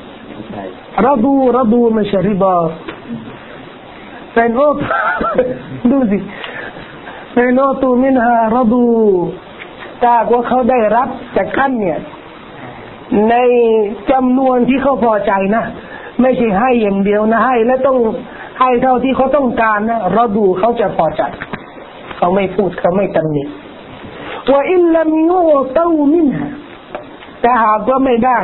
รดูมชริบาเป็นโอตดูสิเป็นโอตูมินฮารดูถ้าว่าเขาได้รับจากท่านเนี่ยในจำนวนที่เขาพอใจนะไม่ใช่ให้อย่างเดียวนะให้แล้วต้องให้เท่าที่เขาต้องการนะรดูเขาจะพอใจเขาไม่พูดเขาไม่ตำหนิว่าอิลลัมยูตูมินฮาแต่หากว่าไม่ได้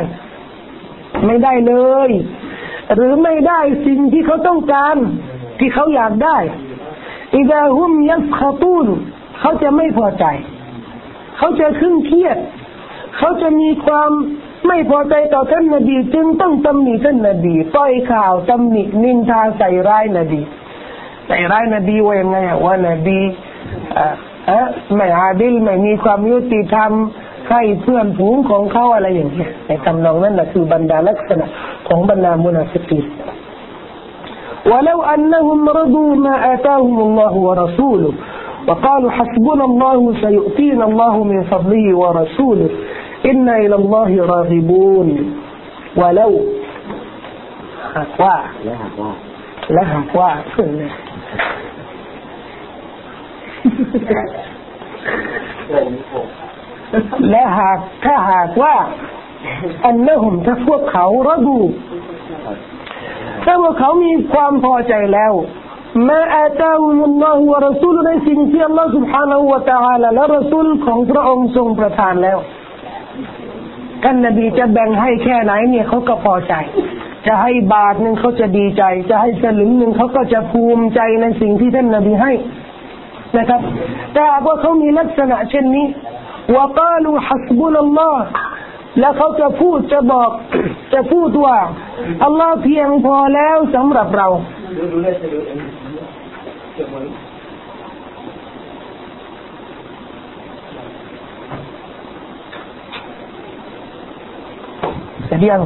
เลยหรือไม่ได้สิ่งที่เขาต้องการที่เขาอยากได้อิดะฮุมยัสขตูนเขาจะไม่พอใจเขาจะเครียดเขาจะมีความไม่พอใจต่อท่านนบีจึงต้องตำหนิท่านนบีปล่อยข่าวตำหนินินทาใส่ร้ายนบีว่ายังไงว่านบีไม่อาดิลไม่มีความยุติธรรมให้เพื่อนฝูงของเขาอะไรอย่างเงี้ยในคำนองนั้นน่ะคือบรรดาลักษณะของบรรดามุนาฟิกีนولو أنهم رضوا ما آتاهم الله ورسوله وقالوا حسبنا الله سيؤتينا الله من فضله ورسوله إنا إلى الله راغبون ولو هكوا لا هكواและถ้าหากว่าอันนั้นถ้าพวกเขาระดูถ้าพวกเขามีความพอใจแล้วมาอาตาฮุมุลลอฮุวะรอซูลุในสิ่งที่อัลลอฮฺ سبحانه และ تعالى และรอซูลของพระองค์ทรงประทานแล้วท่านนบีจะแบ่งให้แค่ไหนเนี่ยเขาก็พอใจจะให้บาทนึงเขาจะดีใจจะให้สลึงนึงเขาก็จะภูมิใจในสิ่งที่ท่านนบีให้นะครับแต่ว่าเขามีลักษณะเช่นนี้وقالوا حسبنا الله แล้วเขาจะพูดจะบอกจะพูดว่าอัลลอฮ์เพียงพอแล้วสำหรับเราเสียง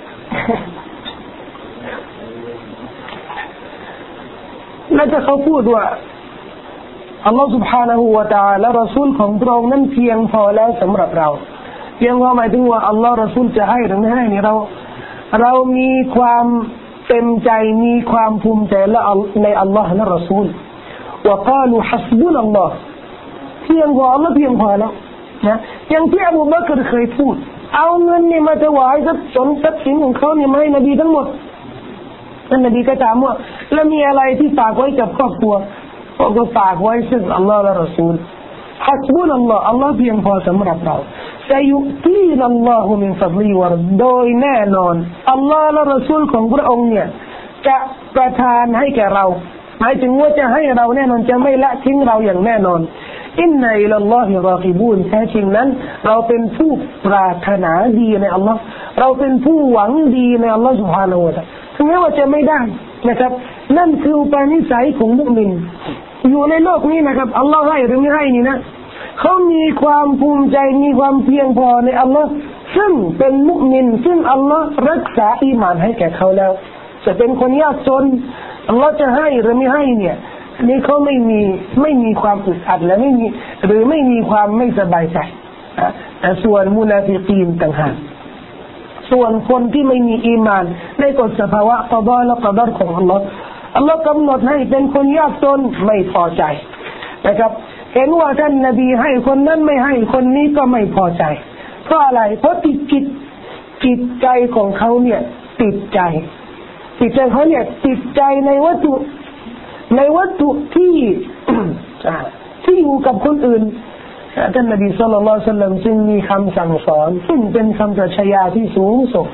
แล้วจะเขาพูดว่าอัลลอฮฺ سبحانه และ تعالى รอซูลของพระองค์นั้นเพียงพอแล้วสำหรับเราเพียงพอหมายถึงว่าอัลลอฮฺรอซูลจะให้หรือไม่ให้นี่เรามีความเต็มใจมีความภูมิใจในอัลลอฮฺและรอซูลว่า قالوا حسبنا الله เพียงพออัลลอฮฺเพียงพอแล้วนะอย่างที่อบูบักรเคยพูดเอาเงินนี่มาถวายทรัพย์สินของเขาเนี่ยมาให้นบีทั้งหมดท่านนบีก็ถามว่าแล้วมีอะไรที่ฝากไว้กับครอบครัวก็ฝากไว้ซึ่งอัลลอฮฺและรอซูลฮัสบุนัลลอฮฺอัลลอฮฺเพียงพอสำหรับเราจะยุตีนัลลอฮฺมินฟัดลีวะโดยแน่นอนอัลลอฮฺและรอซูลของพระองค์เนี่ยจะประทานให้แก่เราหมายถึงว่าจะให้เราแน่นอนจะไม่ละทิ้งเราอย่างแน่นอนอินนัยลัลลอฮิรอกิบูนแท้จริงนั้นเราเป็นผู้ปรารถนาดีในอัลลอฮฺเราเป็นผู้หวังดีในอัลลอฮฺ سبحانه และ تعالى ถึงแม้ว่าจะไม่ได้นะครับนั่นคืออุปนิสัยของมุมินอยู่ในโลกนี้นะครับอัลลอฮ์ให้หรือไม่ให้นี่นะเขามีความภูมิใจมีความเพียงพอในอัลลอฮ์ซึ่งเป็นมุมินซึ่งอัลลอฮ์รักษาอีหม่านให้แก่เขาแล้วจะเป็นคนยากจนอัลลอฮ์จะให้หรือไม่ให้เนี่ยนี่เขาไม่มีความอึดอัดและไม่มีความไม่สบายใจแต่ส่วนมุนาฟิกีนต่างหากส่วนคนที่ไม่มีอีหม่านในกฎสภาวะกฎและกฎรของอัลลอฮ์อัลลอฮ์กำหนดให้เป็นคนยากจนไม่พอใจนะครับเห็นว่าท่านนบีให้คนนั้นไม่ให้คนนี้ก็ไม่พอใจเพราะอะไรเพราะจิตใจของเขาเนี่ยติดใจเขาเนี่ยติดใจในวัตถุที่ ที่อยู่กับคนอื่นท่านนบีศ็อลลัลลอฮุอะลัยฮิวะซัลลัมจึงมีคำสั่งสอนซึ่งเป็นคำปรัชญาที่สูงส่ง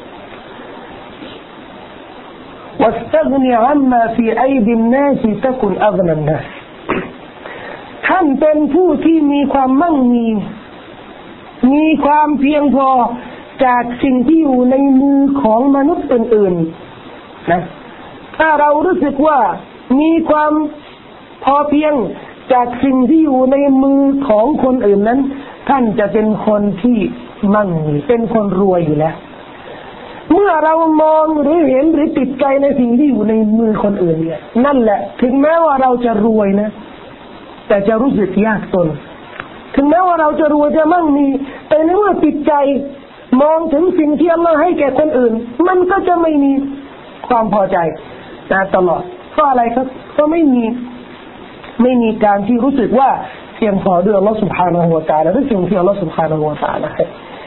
واستغن عما في أيدي الناس تكن أغنى الناس ท่านเป็นผู้ที่มีความมั่งมีความเพียงพอจากสิ่งที่อยู่ในมือของมนุษย์อื่นๆนะถ้าเรารู้สึกว่ามีความพอเพียงจากสิ่งที่อยู่ในมือของคนอื่นนั้นท่านจะเป็นคนที่มั่งมีเป็นคนรวยอยู่แล้วเมื่อเรามองหรือเห็นหรือติดใจในสิ่งที่อยู่ในมือคนอื่นเนี่ยนั่นแหละถึงแม้ว่าเราจะรวยนะแต่จะรู้สึกยากจนถึงแม้ว่าเราจะรวยจะมั่งมีแต่ในเมื่อติดใจมองถึงสิ่งที่อัลลอฮ์ให้แก่คนอื่นมันก็จะไม่มีความพอใจตลอดเพราะอะไรครับก็ไม่มีการที่รู้สึกว่าเพียงพอด้วยอัลลอฮ์ سبحانه และ تعالى และสิ่งที่อัลลอฮ์ سبحانه และ تعالى ให้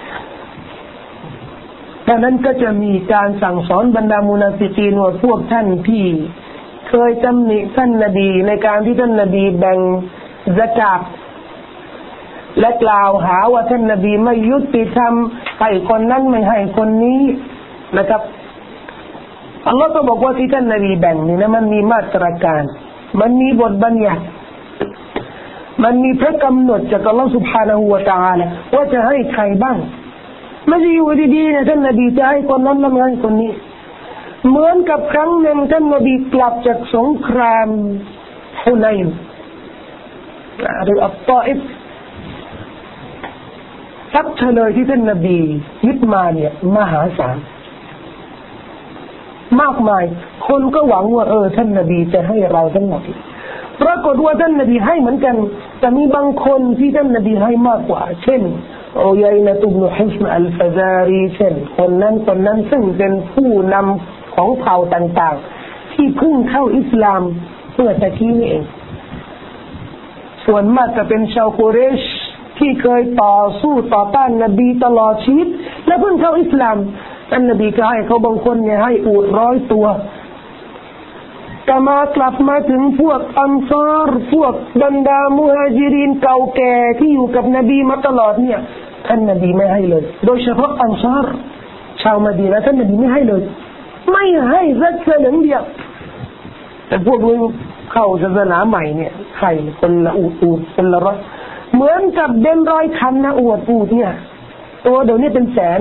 ดังนั้นก็จะมีการสั่งสอนบรรดามุนาฟิกีนว่าพวกท่านที่เคยตำหนิท่านนบีในการที่ท่านนบีแบ่งซะกาตและกล่าวหาว่าท่านนบีไม่ยุติธรรมให้คนนั้นไม่ให้คนนี้นะครับอัลลอฮ์ก็บอกว่าที่ท่านนบีแบ่งนี่นะมันมีมาตรการมันมีบทบัญญัติมันมีพระกำหนดจากอัลลอฮ์ سبحانه และ تعالى ว่าจะให้ใครบ้างไม่ใช่อยู่ดีๆนะท่านนบีจะให้คนนั้นแล้วไม่ให้คนนี้เหมือนกับครั้งหนึ่งท่านนบีกลับจากสงครามฮุนัยน์หรืออัตตาอิฟทรัพย์เฉลยที่ท่านนบียึดมาเนี่ยมหาศาลมากมายคนก็หวังว่าท่านนบีจะให้เราทั้งหมดปรากฏว่าท่านนบีให้เหมือนกันแต่มีบางคนที่ท่านนบีให้มากกว่าเช่นอุยัยนะตุบนุฮิชมอัลฟาซารีเช่นคนนั้นซึ่งเป็นผู้นำของเผ่าต่างๆที่เพิ่งเข้าอิสลามเมื่อตะกี้นี่เองส่วนมากจะเป็นชาวกุเรชที่เคยต่อสู้ต่อต้านนบีตลอดชีวิตและเพิ่งเข้าอิสลามท่านนบีก็ให้เขาบางคนเนี่ยให้อูฐ100 ตัวแต่กลับมาถึงพวกอันซาร์พวกบรรดามุฮาญิรินเก่าแก่ที่อยู่กับนบีมาตลอดเนี่ยท่านนบีไม่ให้เลยโดยเฉพาะอันซาร์ชาวมะดีนะห์ท่านนบีไม่ให้เลยไม่ให้สักสลึงเดียวแต่พวกนี้เข้าศาสนาใหม่เนี่ยให้คนละอูฐคนละร้อยเหมือนกับเดิน100 คันนะอูฐเนี่ยตัวเดี๋ยวนี้เป็นแสน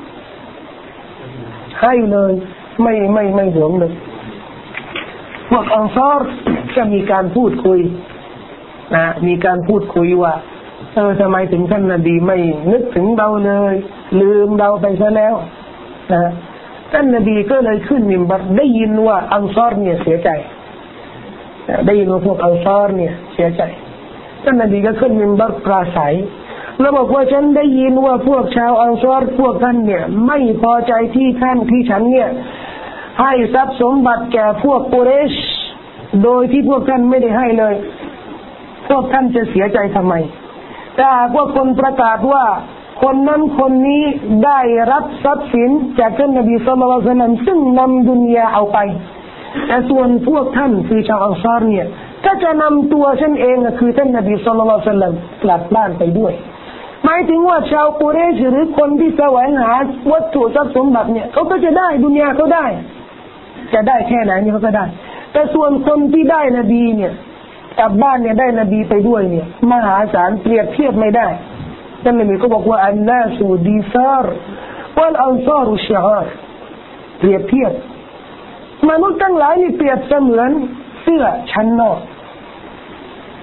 ให้เลยไม่หวงเลยพวกอันซาร์จะมีการพูดคุยนะมีการพูดคุยว่าทำไมถึงท่านนบีไม่นึกถึงเราเลยลืมเราไปซะแล้วนะท่านนบีก็เลยขึ้นมิมบัรได้ยินว่าอันซาร์เนี่ยเสียใจได้ยินว่าพวกอันซาร์เนี่ยเสียใจท่านนบีก็ขึ้นมิมบัรปราศัยแล้วบอกว่าฉันได้ยินว่าพวกชาวอันซาร์พวกท่านเนี่ยไม่พอใจที่ฉันเนี่ยให้ทรัพย์สมบัติแก่พวกกุเรชโดยที่พวกท่านไม่ได้ให้เลยพวกท่านจะเสียใจทำไมแต่พวกคนประกาศว่าคนนั้นคนนี้ได้รับทรัพย์สินจากท่านนบีศ็อลลัลลอฮุอะลัยฮิวะซัลลัมซึ่งนำดุนยาเอาไปแต่ส่วนพวกท่านคือชาวอันซาร์เนี่ยก็จะนำตัวฉันเองคือท่านนบีศ็อลลัลลอฮุอะลัยฮิวะซัลลัมกลับบ้านไปด้วยหมายถึงว่าชาวกุเรชหรือคนที่แสวงหาวัตถุทรัพย์สมบัติเนี่ยเขาก็จะได้ดุนยาเขาได้จะได้แค่ไหนนี่เขาก็ได้แต่ส่วนคนที่ได้นบีเนี่ยกลับบ้านเนี่ยได้นบีไปด้วยเนี่ยมหาศาลเปรียบเทียบไม่ได้ท่านนบีก็บอกว่าอันนาสูดีซาร์วัลอันซารุชิอาร์เปรียบเทียบมนุษย์ทั้งหลายนี่เปรียบเสมือนเสื้อชั้นนอก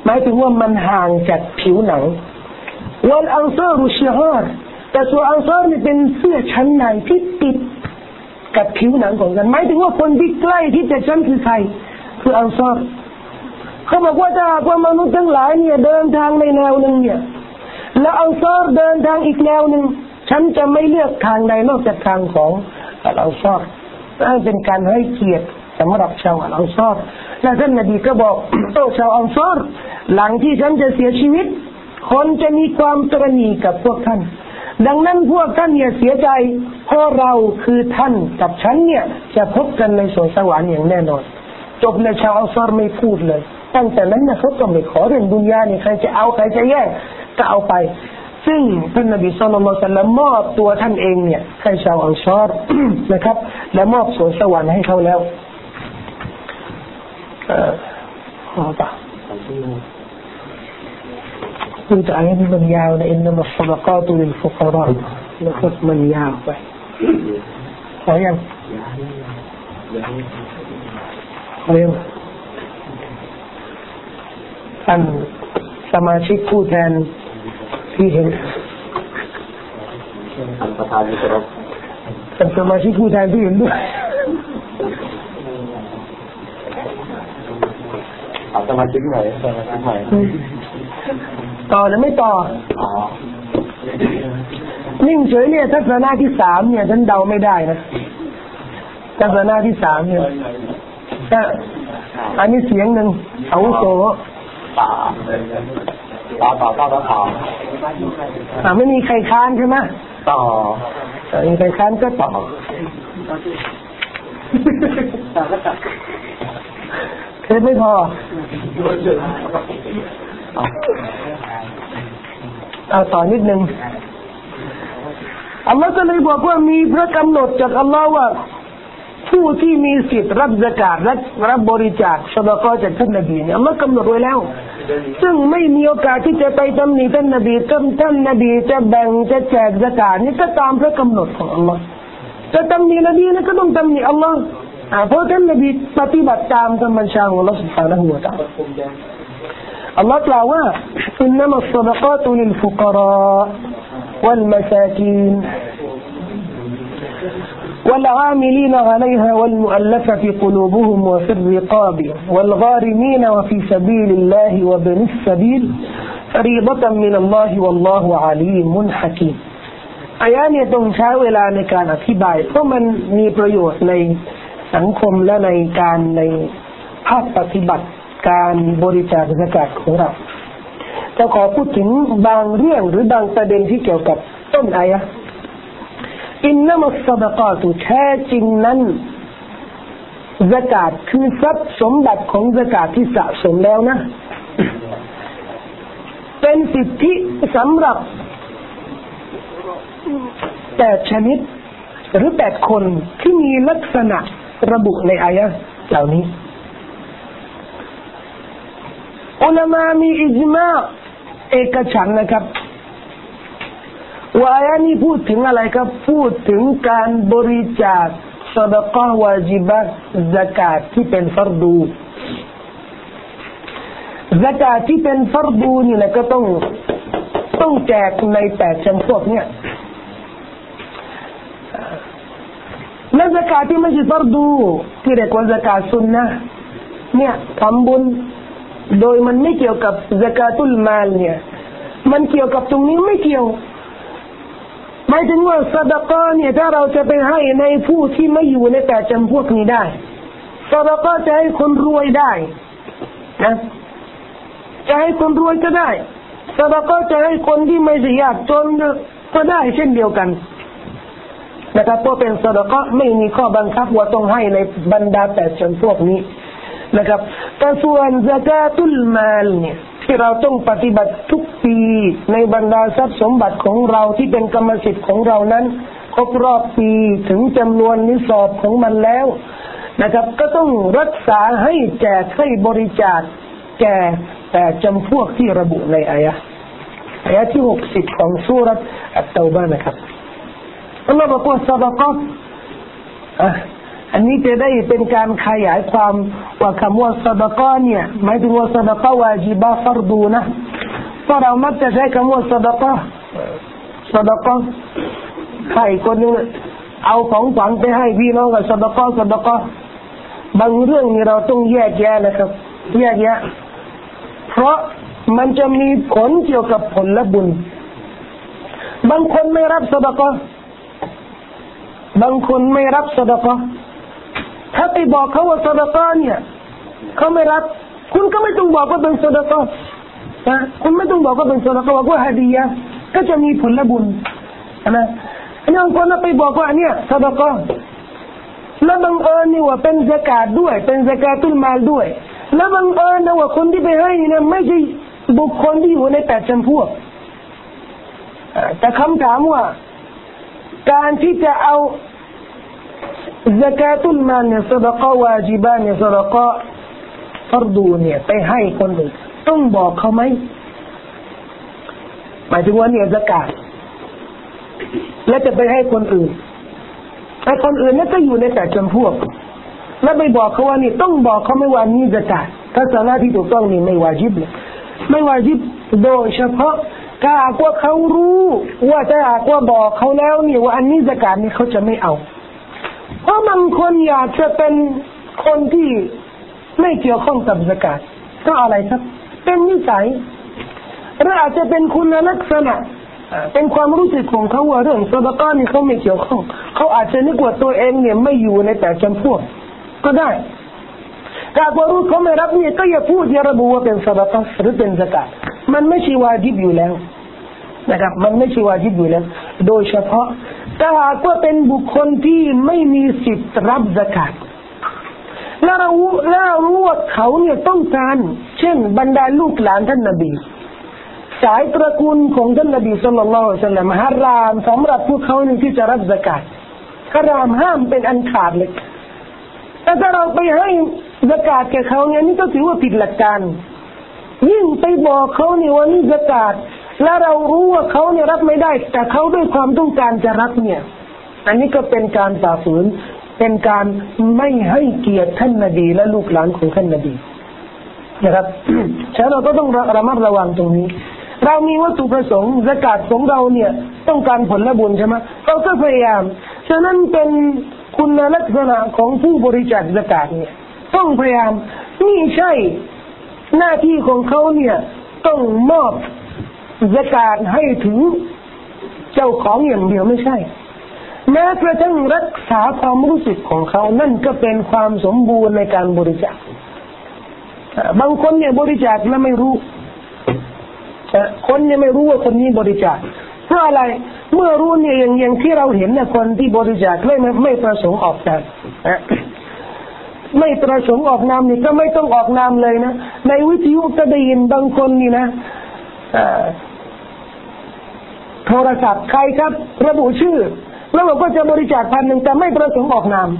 หมายถึงว่ามันห่างจากผิวหนังวัลอันซารุชิฮาร์แต่ส่วนอันซาร์นี่เป็นเสื้อชั้นในที่ติดกับผิวหนังของกันหมายถึงว่าคนที่ใกล้ที่จะชั้นคือใครคืออันซาร์เขาบอกว่าถ้าว่ามนุษย์ทั้งหลายเนี่ยเดินทางในแนวหนึ่งเนี่ยแล้วอันซาร์เดินทางอีกแนวหนึ่งฉันจะไม่เลือกทางใดนอกจากทางของอันซาร์นั่นเป็นการให้เกียรติสำหรับชาวอันซาร์และท่านนบีก็บอกโอ้ชาวอันซาร์หลังที่ฉันจะเสียชีวิตคนจะมีความตระหนี่กับพวกท่านดังนั้นพวกท่านอย่าเสียใจเพราะเราคือท่านกับฉันเนี่ยจะพบกันในสวนสวรรค์อย่างแน่นอนจบเลยชาวอันซาร์ไม่พูดเลยตั้งแต่นั้นนะเขาก็ไม่ขอเรื่องดุนยานี่ใครจะเอาใครจะแย่งก็เอาไปซึ่งท่านนบีศ็อลลัลลอฮุอะลัยฮิวะซัลลัมมอบตัวท่านเองเนี่ยให้ชาวอันซาร์นะครับและมอบสวนสวรรค์ให้เขาแล้วต่อดูแต่อายะนี้มันยาวนะอินนัมัสศอดะกาตุลิลฟุกะเราะนะครับมันยาวไปขอยังท่านสมาชิกผู้แทนที่เห็นประธานครับท่านสมาชิกผู้แทนที่เห็นด้วยสมาชิกไหนสมาชิกใหม่ต่อหรือไม่ต่อนิ่งเฉยเนี่ยทัศนะที่3เนี่ยฉันเดาไม่ได้นะทัศนะที่3เนี่ยอันนี้เสียงหนึ่งอาวุโสต่อไม่มีใครค้านใช่ไหมต่อมีใครค้านก็ต่อเคยไม่พอเอาต่อนิดนึงอัลลอฮ์ก็เลยบอกว่ามีพระกำหนดจากอัลลอฮ์ว่าผู้ที่มีสิทธิ์รับซะกาตรับบริจาคซะดะกอฮ์จากท่านนบีเนี่ยอัลลอฮ์กำหนดไว้แล้วซึ่งไม่มีโอกาสที่จะไปตำหนิท่านนบีท่านนบีจะแบ่งจะแจกซะกาตนี่ก็ตามพระกำหนดของอัลลอฮ์จะตำหนินบีนะก็ต้องตำหนิอัลลอฮ์เพราะท่านนบีปฏิบัติตามคำบัญชาของอัลลอฮ์ سبحانه และ تعالى อัลลอฮ์กล่าวว่าอินนัมัสศอดะกาตุลิลฟุกะเราะวัลมะซากีนوالعاملين عليها والمؤلفة قلوبهم وفي الرقاب والغارمين وفي سبيل الله وابن السبيل فريضة من الله والله عليم حكيم อายะนี้ต้องใช้เวลาในการอธิบายเพราะมันมีประโยชน์ในสังคมและในภาคปฏิบัติการบริจาคซะกาตของเราจะขอพูดถึงบางเรื่องหรือบางประเด็นที่เกี่ยวกับต้นอายะอินนัมัสศอดะกาตุแท้จริงนั้นซะกาตคือทรัพย์สมบัติของซะกาตที่สะสมแล้วนะเป็นสิทธิสำหรับ8ชนิดหรือ8คนที่มีลักษณะระบุในอายะเหล่านี้อุลามะมีอิจมาอ์เอกฉันท์นะครับว่าอายะนี้พูดถึงอะไรครับพูดถึงการบริจาคซะดะกอฮ์วาญิบะฮ์ซะกาตที่เป็นฟัรดูซะกาตที่เป็นฟัรดูนี่แหละก็ต้องแจกใน8จำพวกเนี่ยและซะกาตที่ไม่ใช่ฟัรดูที่เรียกว่าซะกาตซุนนะห์เนี่ยทำบุญโดยมันไม่เกี่ยวกับซะกาตุลมาลเนี่ยมันเกี่ยวกับตรงนี้ไม่เกี่ยวหมายถึงว่าซะดะกอฮ์เนี่ยถ้าเราจะไปให้ในผู้ที่ไม่อยู่ใน8จำพวกนี้ได้ซะดะกอฮ์จะให้คนรวยได้นะจะให้คนรวยก็ได้ซะดะกอฮ์จะให้คนที่ไม่ยากจนก็ได้เช่นเดียวกันนะครับเพราะเป็นซะดะกอฮ์ไม่มีข้อบังคับว่าต้องให้ในบรรดา8จำพวกนี้นะครับแต่ส่วนซะกาตุลมาลเนี่ยที่เราต้องปฏิบัติทุกปีในบรรดาทรัพย์สมบัติของเราที่เป็นกรรมสิทธิ์ของเรานั้นครบรอบปีถึงจำนวนนิสอบของมันแล้วนะครับก็ต้องรักษาให้แจกให้บริจาคแก่แต่จำพวกที่ระบุในอายะที่60ของซูเราะห์อัตเตาบะห์นะครับอัลลอฮฺบอกว่าซะดะกอฮ์อันนี้จะได้เป็นการขยายความว่าคำว่าซะดะกอเนี่ยหมายถึงว่าซะดะกอวาญิบะฟัรดูนะเพราะเรามักจะใช้คำว่าซะดะกอใครคนนึงเอาของขวัญไปให้พี่น้องกับซะดะกอบางเรื่องนี่เราต้องแยกแยะนะครับแยกแยะเพราะมันจะมีผลเกี่ยวกับผลและบุญบางคนไม่รับซะดะกอบางคนไม่รับซะดะกอถ้าไปบอกเขาว่าซะดะกอเนี่ยเขาไม่รับคุณก็ไม่ต้องบอกว่าเป็นซะดะกอนะคุณไม่ต้องบอกว่าเป็นซะดะกอบอกว่าฮะดียะก็จะมีผลและบุญนะอันนี้บางคนไปบอกว่าเนี่ยซะดะกอแล้วบังเอิญนี่ว่าเป็นซะกาตด้วยเป็นซะกาตุลมาลด้วยแล้วบังเอิญนะว่าคนที่ไปให้เนี่ยไม่ใช่บุคคลที่อยู่ใน8จำพวกแต่คำถามว่าการที่จะเอาซะกาตุลมาลเนี่ยซะดะกอวาญิบะเนี่ยซะดะกอฟัรดูเนี่ยไปให้คนอื่นต้องบอกเขาไหมหมายถึงว่าเนี่ยซะกาตแล้วจะไปให้คนอื่นไอ้คนอื่นนั่นก็อยู่ใน8จำพวกแล้วไปบอกเขาว่านี่ต้องบอกเขาไม่ว่านี่ซะกาตถ้าศาสนาที่ถูกต้องนี่ไม่วาญิบเลยไม่วาญิบโดยเฉพาะถ้าหากว่าเขารู้ว่าถ้าหากว่าบอกเขาแล้วนี่ว่าอันนี้ซะกาตนี่เขาจะไม่เอาเพราะบางคนอยากจะเป็นคนที่ไม่เกี่ยวข้องกับซะกาตก็อะไรครับเป็นนิสัยหรืออาจจะเป็นคุณลักษณะเป็นความรู้สึกของเขาว่าเรื่องซะดะกอนี่เขาไม่เกี่ยวข้องเขาอาจจะนึกว่าตัวเองเนี่ยไม่อยู่ใน8จำพวกก็ได้ถ้าว่ารู้เขาไม่รับเนี่ยก็อย่าพูดอย่าระบุว่าเป็นซะดะกอหรือเป็นซะกาตมันไม่ใช่วาญิบอยู่แล้วนะครับมันไม่ใช่วาญิบอยู่แล้วโดยเฉพาะถ้าหากว่าเป็นบุคคลที่ไม่มีสิทธิ์รับซะกาตแล้วเรารู้ว่าเขาเนี่ยต้องการเช่นบรรดาลูกหลานท่านนบีสายตระกูลของท่านนบีศ็อลลัลลอฮุอะลัยฮิวะซัลลัมฮารามสำหรับพวกเขาที่จะรับซะกาตฮารามห้ามเป็นอันขาดเลยแต่ถ้าเราไปให้ซะกาตแก่เขาเนี่ยนี่ก็ถือว่าผิดหลักการยิ่งไปบอกเขาเนี่ยว่านี่ซะกาตแล้วเรารู้ว่าเขาเนี่ยรับไม่ได้แต่เขาด้วยความต้องการจะรับเนี่ยอันนี้ก็เป็นการฝ่าฝืนเป็นการไม่ให้เกียรติท่านนบีและลูกหลานของท่านนบีนะครับฉะนั้นเราก็ต้องระมัดระวังตรงนี้เรามีวัตถุประสงค์ซะกาตของเราเนี่ยต้องการผลและบุญใช่ไหมเราก็พยายามฉะนั้นเป็นคุณลักษณะของผู้บริจาคซะกาตเนี่ยต้องพยายามนี่ใช่หน้าที่ของเขาเนี่ยต้องมอบซะกาตให้ถึงเจ้าของอย่างเดียวไม่ใช่แม้กระทั่งรักษาความรู้สึกของเขานั่นก็เป็นความสมบูรณ์ในการบริจาคบางคนเนี่ยบริจาคแล้วไม่รู้คนเนี่ยไม่รู้ว่าคนนี้บริจาคเพราะอะไรเมื่อรู้เนี่ยอย่างที่เราเห็นเนี่ยคนที่บริจาคไม่ประสงค์ออกนามไม่ประสงค์ออกนามนี่ก็ไม่ต้องออกนามเลยนะในวิทยุก็ได้ยินบางคนนี่นะโทรศัพท์ใครครับระบุชื่อแล้วเราก็จะบริจาค1,000แต่ไม่ประสงค์ออกนาม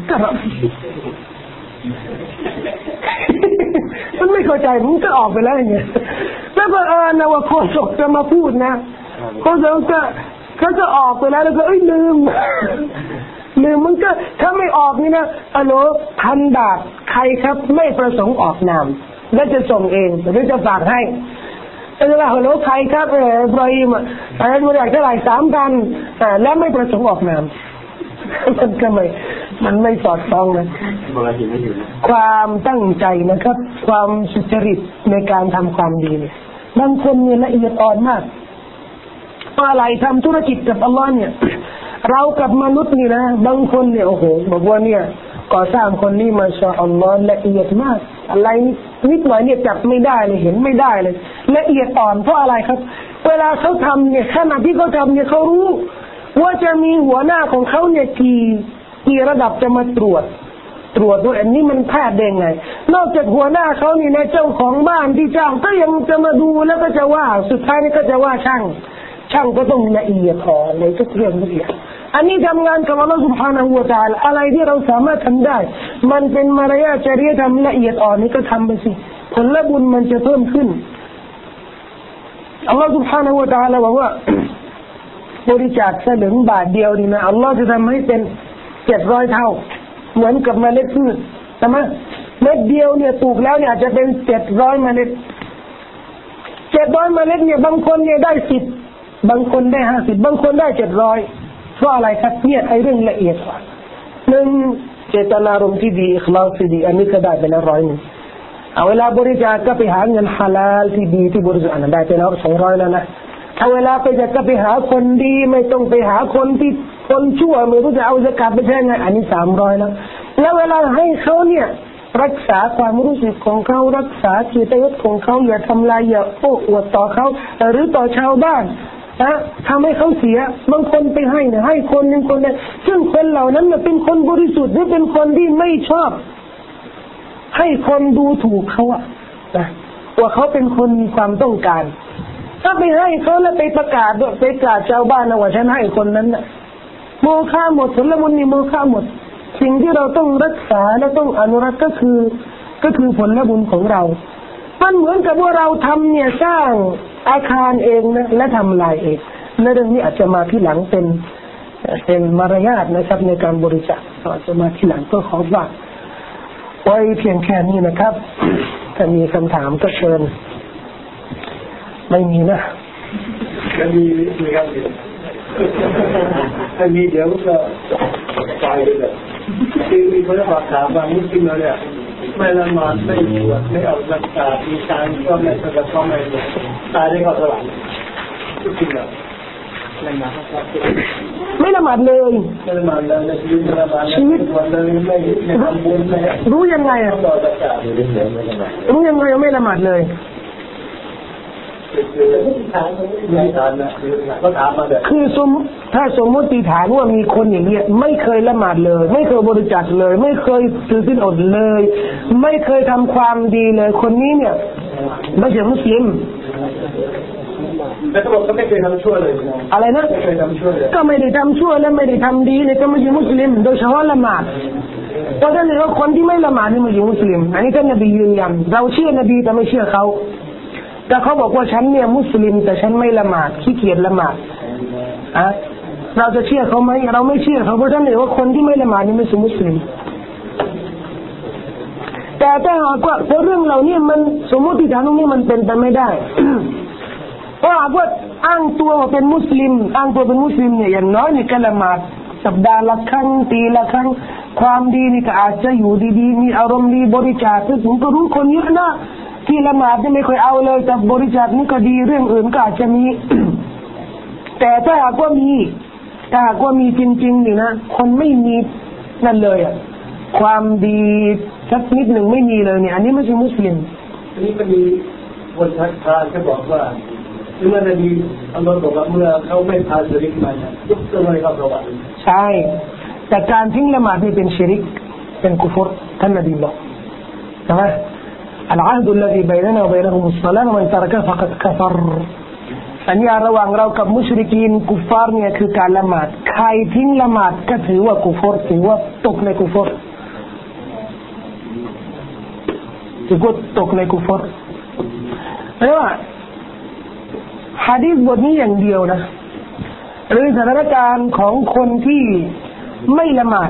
มันไม่เข้าใจมันก็ออกไปแล้วอย่างเงี้ยแล้วก็นะว่าโฆษกจะมาพูดนะโฆษกก็เขาจะออกไปแล้วก็ลืมมันก็ถ้าไม่ออกนี่นะ1,000 บาทใครครับไม่ประสงค์ออกนามแล้วจะส่งเองหรือจะฝากให้แล้วใครครับอิบราฮิมบริจาคเท่าไหร่ 3,000แล้วไม่ประสงค์ออกนามมันก็มันไม่สอดคล้องนะความตั้งใจนะครับความสุจริตในการทำความดีเนี่ยบางคนเนี่ยละเอียดอ่อนมากอะไรทำธุรกิจกับอัลลอฮ์เนี่ยเรากับมนุษย์นี่นะบางคนเนี่ยโอ้โหบอกว่าเนี่ยก่อสร้างคนนี้มาชาอัลลอฮ์ละเอียดมากอะไรนิดหน่อยเนี่ยจับไม่ได้เลยเห็นไม่ได้เลยละเอียดอ่อนเพราะอะไรครับเวลาเขาทำเนี่ยขณะที่เขาทำเนี่ยเขารู้ว่าจะมีหัวหน้าของเขาเนี่ยกี่ระดับจะมาตรวจด้วยอันนี้มันพลาดได้ไงนอกจากหัวหน้าเขานี่นะเจ้าของบ้านที่จ้างก็ยังจะมาดูแล้วก็จะว่าสุดท้ายนี่ก็จะว่าช่างก็ต้องละเอียดอ่อนในทุกเรื่องทุกอย่างอันนี้ทำงานกับอัลลอฮฺ سبحانه และ تعالى อะไรที่เราสามารถทำได้มันเป็นมารยาทจริยธรรมละเอียดอ่อนนี่ก็ทำไปสิผลบุญมันจะเพิ่มขึ้นอัลลอฮฺ سبحانه และ تعالى บอกว่าบริจาคสลึงบาทเดียวนี่นะอัลลอฮฺจะทำให้เป็น700 เท่าเหมือนกับเมล็ดพืชใช่ไหมเม็ดเดียวเนี่ยปลูกแล้วเนี่ยอาจจะเป็น700เมล็ด700เมล็ดเนี่ยบางคนเนี่ยได้10บางคนได้50บางคนได้700เพราะอะไรครับเนี่ยไอ้เรื่องละเอียดกว่า1เจตนารมณ์ที่ดีอิคลาสที่ดีอันนี้ก็ได้ไปแล้ว100เอาเวลาบริจาคก็ไปหาเงินฮาลาลที่ดีที่บริจาคอันนั้นได้ไปแล้ว200แล้วนะถ้าเวลาไปจะไปหาคนดีไม่ต้องไปหาคนที่คนชั่วไม่รู้จะเอาซะกลับไปใช้ไงอันนี้300แล้วเวลาให้เขาเนี่ยรักษาความรู้สึกของเขารักษาจิตวิญญาณของเขาอย่าทำลายอย่าโอ้อวดต่อเขาหรือต่อชาวบ้านนะทำให้เขาเสียบางคนไปให้เนี่ยให้คนนึงคนนึงซึ่งคนเหล่านั้นเป็นคนบริสุทธิ์หรือเป็นคนที่ไม่ชอบให้คนดูถูกเขาอะนะว่าเขาเป็นคนมีความต้องการถ้าไปให้เขาแล้วไปประกาศด้วยไปกล่าวชาวบ้านนะว่าฉันให้คนนั้นน่ะโมฆะหมดผลบุญนี่โมฆะหมดสิ่งที่เราต้องรักษาและต้องอนุรักษ์ก็คือผลบุญของเรามันเหมือนกับว่าเราทำเนี่ยสร้างอาคารเองนะและทำลายเองในเรื่องนี้อาจจะมาที่หลังเป็นมารยาทนะครับในการบริจาคอาจจะมาที่หลังก็ขอฝากไว้เพียงแค่นี้นะครับถ้ามีคำถามก็เชิญไม่มีนะจะมีครับถ้ามีเดี๋ยวก็ไปเลยคือมีคนฝากถามว่ามุสลิมเราเนี่ยไม่ละหมาดไม่บวชไม่ออกจากศาสนามีการก็ไม่สกัดก็ไม่ตายได้เข้าสวรรค์ทุกสิ่งเลยไม่ละหมาดเลยไม่ละหมาดเลยชีวิตวันเลยไม่ทำบุญไม่รู้ยังไงอ่ะรู้ยังไงไม่ละหมาดเลยคือถ้าสมมติฐานว่ามีคนอย่างเงี้ยไม่เคยละหมาดเลยไม่เคยบริจาคเลยไม่เคยถือศีลอดเลยไม่เคยทำความดีเลยคนนี้เนี่ยไม่ใช่มุสลิมแต่เขาบอกเขาไม่เคยทำชั่วเลยอะไรนะไม่เคยทำชั่วเลยก็ไม่ได้ทำชั่วและไม่ได้ทำดีเลยก็ไม่ใช่มุสลิมโดยเฉพาะละหมาดเพราะฉะนั้นว่าคนที่ไม่ละหมาดนี่ไม่ใช่มุสลิมอันนี้ท่านนบียืนยันเราเชื่อนบีแต่ไม่เชื่อเขาแต่เขาบอกว่าฉันเนี่ยมุสลิมแต่ฉันไม่ละหมาดขี้เกียจละหมาดเราจะเชื่อเขาไหมเราไม่เชื่อเขาเพราะฉะนั้นว่าคนที่ไม่ละหมาดนี่ไม่ใช่มุสลิมแต่ถ้าหากว่าเรื่องเหล่านี้มันสมมติฐานตรงนี้มันเป็นไปไม่ได้ เพราะหากว่าอ้างตัวว่าเป็นมุสลิมอ้างตัวเป็นมุสลิมเนี่ยอย่างน้อยนี่ก็ละหมาดสัปดาห์ละครั้งปีละครั้งความดีนี่ก็อาจจะอยู่ดีๆมีอารมณ์ดีบริจาคซึ่งผมก็รู้คนเยอะนะที่ละหมาดไม่ค่อยเอาเลยแต่บริจาคนี่ก็ดีเรื่องอื่นก็อาจจะมี แต่ถ้าหากว่ามีจริงๆนี่นะคนไม่มีนั่นเลยอ่ะความดีสักนิดหนึ่งไม่มีเลยเนี่ยอันนี้ไม่ใช่มุสลิมอันนี้มันมีคนทักทายเขาบอกว่าเมื่อนบีอัลลอฮ์บอกว่าเมื่อเขาไม่พาชิริกมาเนี่ยยกตัวให้เขาสวรรค์ใช่แต่การทิ้งละหมาดนี่เป็นชิริกเป็นกุฟรท่านนบีบอกใช่ไหมالعهد الذي بيننا وبينهم الصلاة ومن تركها فقد كفر สัญญาระหว่างเรากับมุชริกีนกุฟาร์เนี่ยคือการละหมาดใครทิ้งละหมาดก็ถือว่ากุฟรถือว่าตกในกุฟรถือว่าตกในกุฟรเพราะว่าหะดีษบทนี้อย่างเดียวนะหรือสถานการณ์ของคนที่ไม่ละหมาด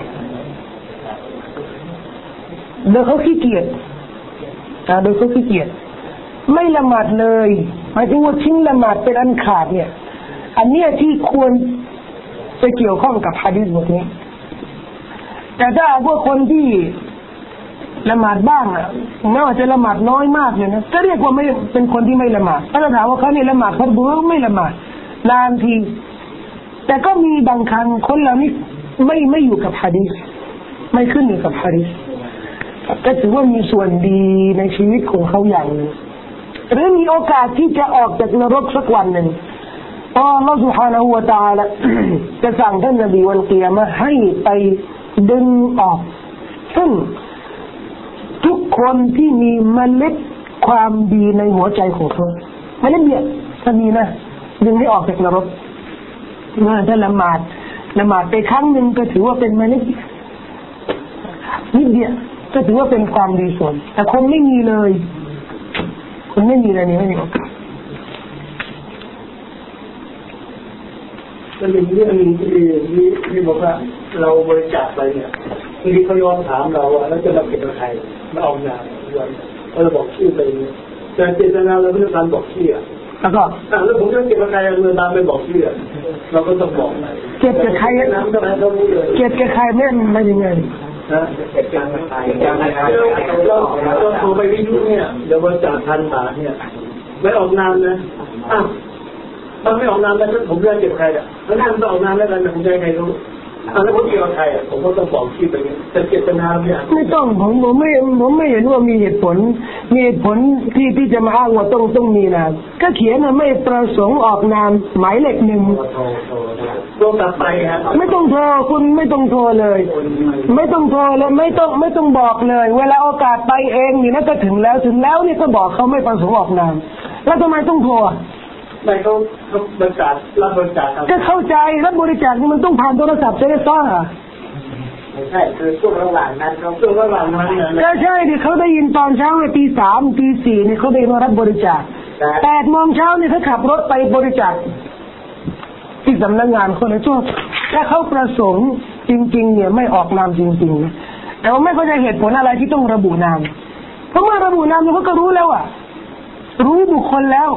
โดยเขาขี้เกียจโดยเขาขี้เกียจไม่ละหมาดเลยหมายถึงว่าทิ้งละหมาดเป็นอันขาดเนี่ยอันเนี้ยที่ควรจะเกี่ยวข้องกับหะดีษบทนี้แต่ถ้าพวกคนที่ละหมาดบ้างอ่ะไม่ว่าจะละหมาดน้อยมากเนี่ยนะก็เรียกว่าไม่เป็นคนที่ไม่ละหมาดถ้าเราถามว่าเขาเนี่ยละหมาดเขาบอกว่าไม่ละหมาดนานทีแต่ก็มีบางครั้งคนเหล่านี้ไม่อยู่กับหะดีษไม่ขึ้นอยู่กับหะดีษก็ถือว่ามีส่วนดีในชีวิตของเขาอย่างนึงหรือมีโอกาสที่จะออกจากนรกสักวันหนึ่งอัลลอฮฺ سبحانه และ تعالى จะสั่งท่านนบีวันกิยามะฮ์ให้ไปดึงออกซึ่งทุกคนที่มีเมล็ดความดีในหัวใจของเขาเมล็ดเนี่ยถ้ามีนะดึงให้ออกจากนรกถ้าละหมาดไปครั้งหนึ่งก็ถือว่าเป็นเมล็ดนิดเดียวก็ถือว่าเป็นความดีส่วนแต่คนไม่มีเลยคนไม่มีอะไรนี่ไม่มีโอกาสมันเป็นเรื่องที่บอกว่าเราบริจาคไปเนี่ยทีนี้เขาย้อนถามเราว่าแล้วจะมาเก็บกับใครมาเอางานด้วยเราบอกชื่อไปแต่เจตนาเราไม่ต้องการบอกชื่อแล้วก็แล้วผมจะเก็บกับใครเมื่อตามไม่บอกชื่อเราก็ต้องบอกเก็บกับใครน้ำต้องให้เขารู้เลยเก็บกับใครไม่ยังไงนะเก็บกับใครเราโทรไปวิทยุเนี่ยเดี๋ยวบริจาค1,000 บาทเนี่ยไม่ออกนามนะถ้าไม่ออกนามแล้วผมจะเก็บใครอ่ะแล้วท่านต้องออกนามแล้วกันผมจะให้ใครรู้แล้วผมเกี่ยวกับใครอ่ะผมก็ต้องบอกชื่อไปจะเจตนาเนี่ยไม่ต้องผมไม่เห็นว่ามีเหตุผลที่จะมาอ้างว่าต้องมีนะก็เขียนว่าไม่ประสงค์ออกนามหมายเลข1 โทรกลับไปครับไม่ต้องโทรคุณไม่ต้องโทรเลยไม่ต้องโทรแล้วไม่ต้องบอกเลยเวลาโอกาสไปเองนี่นะก็ถึงแล้วนี่ก็บอกเขาไม่ประสงค์ออกนามแล้วทำไมต้องโทรไม่เขาบริจาครับบริจาคก็เข้าใจรับบริจาคนี่มันต้องผ่านโทรศัพท์ใช่ไหมซ่าไม่ใช่คือช่วงระหว่างนั้นช่วงระหว่างนั้นก็ใช่ดิเขาได้ยินตอนเช้าตี 3 ตี 4นี่เขาได้มารับบริจาค8 โมงเช้านี่เขาขับรถไปบริจาคที่สำนักงานคนในช่วงถ้าเขาประสงค์จริงๆเนี่ยไม่ออกนามจริงๆนะแต่ว่าไม่เข้าใจเหตุผลอะไรที่ต้องระบุนามเพราะว่าระบุนามเขาก็รู้แล้วอ่ะรู้บุคคลแล้ว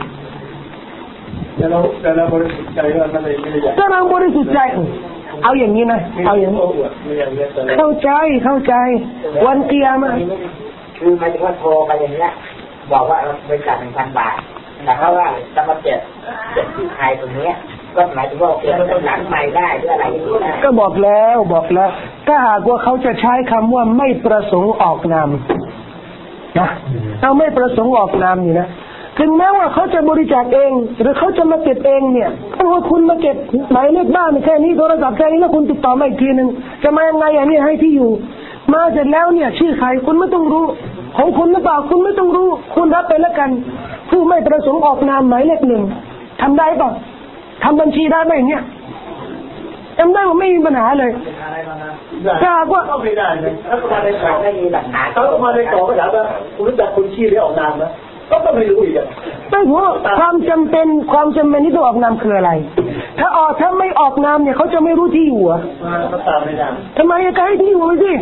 แต่เราบริสุทธิ์ใจว่ามันไม่ได้ถ้าเราบริสุทธิ์ใจเอาอย่างนี้นะเอาอย่างนี้เข้าใจวันเกียร์มาคือหมายถึงว่าโทรไปอย่างเงี้ยบอกว่าบริจาค1,000 บาทแต่เขาว่าจะมาเก็บที่ใครตรงนี้ก็หมายถึงว่าเก็บหลังใหม่ได้หรืออะไรอย่างนี้ก็บอกแล้วถ้าหากว่าเขาจะใช้คำว่าไม่ประสงค์ออกนามนะเอาไม่ประสงค์ออกนามนี่นะถึงแม้ว่าเขาจะบริจาคเองหรือเขาจะมาเก็บเองเนี่ยถ้าว่าคุณมาเก็บหมายเลขบ้านแค่นี้โทรศัพท์แค่นี้แล้วคุณติดต่อมาอีกทีนึงจะมายังไงอันนี้ให้ที่อยู่มาเสร็จแล้วเนี่ยชื่อใครคุณไม่ต้องรู้ของคุณหรือเปล่าคุณไม่ต้องรู้คุณรับไปแล้วกันผู้ไม่ประสงค์ออกนามหมายเลข1ทำได้ป่ะทำบัญชีได้ไหมเนี่ยทำได้ว่าไม่มีปัญหาเลยถ้าว่าไม่ได้เลยถ้ามาในต่อไม่มีหลักฐานถ้ามาในต่อก็ถามว่าคุณรู้จักคนชื่อหรือออกนามไหมก็ไม่รู้อีกไม่รู้ความจำเป็นที่ต้องออกนามคืออะไรถ้าไม่ออกนามเนี่ยเขาจะไม่รู้ที่อยู่ก็ตามไม่ได้ทำไมก็ให้ที่อยู่ไปสิ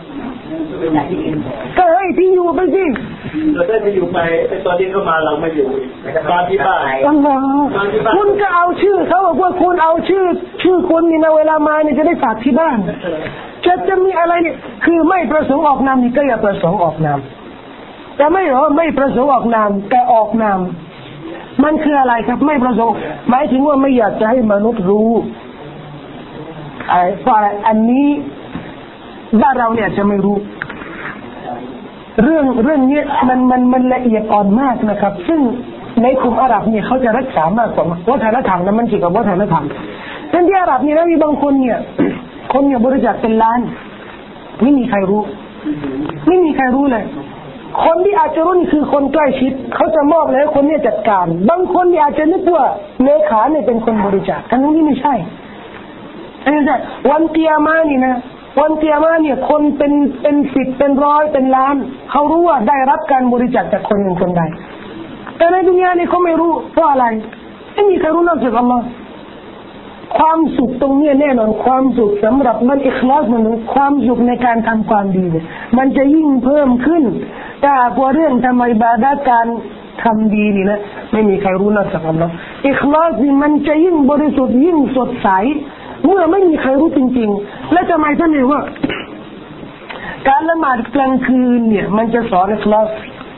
ก็ให้ที่อยู่ไปสิเราได้ไปอยู่ไปตอนที่เขามาเราไม่อยู่มาที่บ้านคุณก็เอาชื่อเขาบอกว่าคุณเอาชื่อคุณนี่นะเวลามาเนี่ยจะได้ฝากที่บ้านจะมีอะไรเนี่ยคือไม่ประสงค์ออกนามนี่ก็อย่าประสงค์ออกนามแต่ไม่ประสงค์ออกนามแต่ออกนามมันคืออะไรครับไม่ประสงค์หมายถึงว่าไม่อยากจะให้มนุษย์รู้เพราะอะไรอันนี้บ้านเราเนี่ยจะไม่รู้เรื่องนี้มันละเอียดอ่อนมากนะครับซึ่งในกลุ่มอาหรับเนี่ยเขาจะรักษามากกว่าวัฒนธรรมนะมันเกี่ยวกับวัฒนธรรมเช่นที่อาหรับนี่นะมีบางคนเนี่ยบริจาคเป็นล้านไม่มีใครรู้เลยคนที่อาจจะรู้นี่คือคนใกล้ชิดเขาจะมอบแล้วคนนี้จัดการบางคนอาจจะนึกว่าเลขาเนี่ยเป็นคนบริจาคทั้งนี้ไม่ใช่วันเกียร์มานี่นะวันเกียร์มาเนี่ยคนเป็น10เป็น100เป็นล้านเขารู้ว่าได้รับการบริจาคจากคนหนึ่งคนใดแต่ในดุนยานี่เขาไม่รู้เพราะอะไรไม่มีใครรู้นอกจากอัลลอฮ์ความสุขตรงนี้แน่นอนความสุขสำหรับมันอิคลาสมันความสุขในการทำความดีมันจะยิ่งเพิ่มขึ้นแต่กว่าเรื่องทำอิบาดะห์การทำดีนี่นะไม่มีใครรู้นอกจากอัลลอฮ์อิคลาสนี่มันจะยิ่งบริสุทธิ์ยิ่งสดใสเมื่อไม่มีใครรู้จริงๆและจะหมายถึงว่าการละหมาดกลางคืนเนี่ยมันจะสอนอิคลาส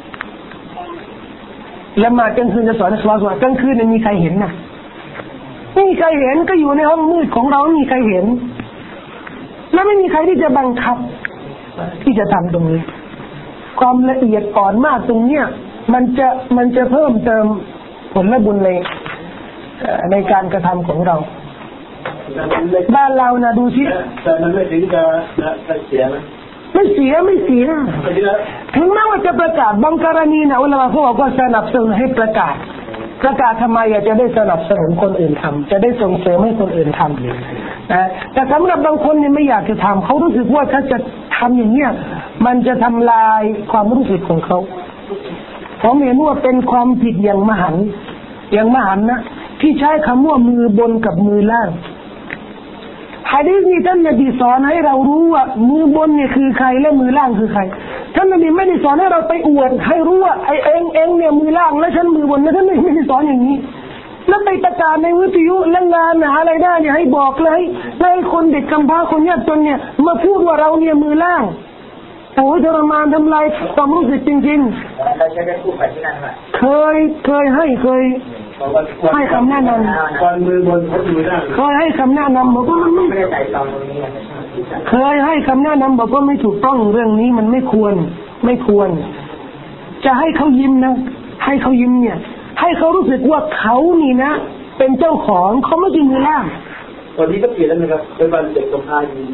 ละหมาดกลางคืนจะสอนอิคลาสว่ากลางคืนเนี่ยมีใครเห็นนะไม่มีใครเห็นก็อยู่ในห้องมืดของเราไม่มีใครเห็นและไม่มีใครที่จะบังคับที่จะทำตรงนี้ความละเอียดอ่อนมากตรงเนี้ยมันจะเพิ่มเติมผลบุญในการกระทำของเราบ้านเรานะดูสิแต่มันไม่ถึงจะเสียนะไม่เสียถึงแม้ว่าจะประกาศบางกรณีนะอุลามะเขาบอกว่าสนับสนุนให้ประกาศทำไมจะได้สนับสนุนคนอื่นทำจะได้ส่งเสริมให้คนอื่นทำนะแต่สำหรับบางคนเนี่ยไม่อยากจะทำเขารู้สึกว่าถ้าจะทำอย่างเนี้ยมันจะทำลายความรู้สึกของเขาผมเห็นว่าเป็นความผิดอย่างมหันต์นะที่ใช้คำว่ามือบนกับมือล่างหะดีษนี้ท่านนบีสอนให้เรารู้ว่ามือบนเนี่ยคือใครและมือล่างคือใครท่านนบีไม่ได้สอนให้เราไปอวดให้รู้ว่าไอ้เองเนี่ยมือล่างและฉันมือบนนะท่านไม่ได้สอนอย่างนี้แล้วไปประกาศในวิทยุและงานหาอะไรได้เนี่ยให้บอกเลยให้คนเด็กกำพร้าคนยากจนเนี่ยมาพูดว่าเราเนี่ยมือล่างโอ้ยทรมานทำลายความรู้สึกจริงๆเคยให้คำแนะนำก่อนมือบนเขามือล่างเคยให้คำแนะนำบอกว่ามันไม่เคยให้คำแนะนำบอกว่าไม่ถูกต้องเรื่องนี้มันไม่ควรจะให้เขายิ้มนะให้เขายิ้มเนี่ยให้เขารู้สึกว่าเขานี่นะเป็นเจ้าของเขาไม่ใช่มือล่างตอนนี้ก็เปลี่ยนแล้วนะครับเป็นวันเด็กกำพร้าอยู่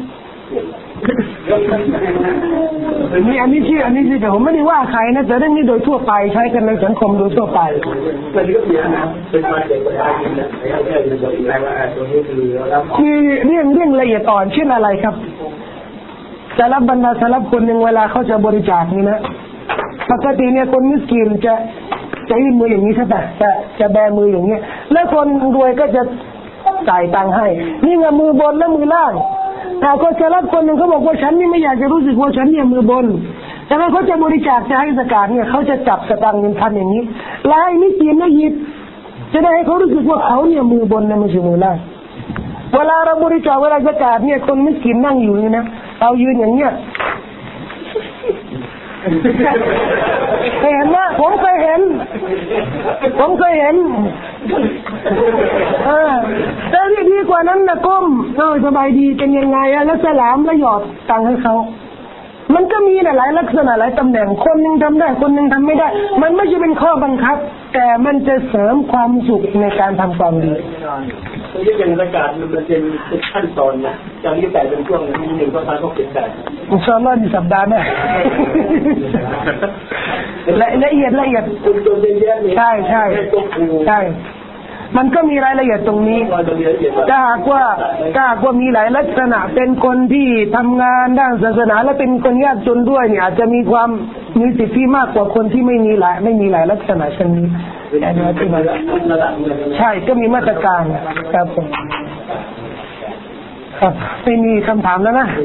นี่อันนี้ชื่อแต่ผมไม่ได้ว่าใครนะแต่เรื่องนี้โดยทั่วไปใช้กันในสังคมโดยทั่วไปตอนนี้ก็เปลี่ยนนะเป็นวันเด็กกำพร้าอยู่นะแล้วแค่จะบอกอีกแล้วว่าตัวนี้คือเรื่องละเอียดอ่อนเช่นอะไรครับสลับบรรดาสลับคนหนึ่งเวลาเขาจะบริจาคนี่นะปกติเนี่ยคนมิสกินจะยื่นมืออย่างนี้ใช่ป่ะจะแบมืออย่างเงี้ยแล้วคนรวยก็จะจ่ายตังค์ให้นี่ไงมือบนและมือล่างแต่คนสลับคนหนึ่งเขาบอกว่าฉันนี่ไม่อยากจะรู้สึกว่าฉันเนี่ยมือบนแต่ว่าเขาจะบริจาคจะให้สกาดเนี่ยเขาจะจับสตางค์เงินพันอย่างนี้แล้วให้มิสกินนะหยิบจะได้ให้เขารู้สึกว่าเขาเนี่ยมือบนนะไม่ใช่มือล่างเวลาเราบริจาคเวลาสกาดเนี่ยคนมิสกินนั่งอยู่นี่นะเอายืนอย่างเงี้ยเห็นไหมผมเคยเห็นแต่ที่ดีกว่านั้นนะก้มสบายดีเป็นยังไงแล้วสลามแล้วหยอดตังค์ให้เขามันก็มีหลายลักษณะหลายตำแหน่งคนนึงทำได้คนนึงทำไม่ได้มันไม่ใช่เป็นข้อบังคับแต่มันจะเสริมความสุขในการทำความดีที่เป็นประกาศมันเป็นขั้นตอนนะอย่างนี้แต่เป็นช่วงหนึ่งก็ทางเขาเปลี่ยนแบบอินชาอัลลอฮ์ในสัปดาห์หน้าละเอียดใช่มันก็มีรายละเอียดตรงนี้ถ้าหากว่ามีหลายลักษณะเป็นคนที่ทำงานด้านศาสนาและเป็นคนยากจนด้วยเนี่ยอาจจะมีสิทธิมากกว่าคนที่ไม่มีหลายลักษณะเช่นนี้แต่ในที่มันใช่ก็มีมาตรการครับผมครับไม่มีคำถามแล้วนะ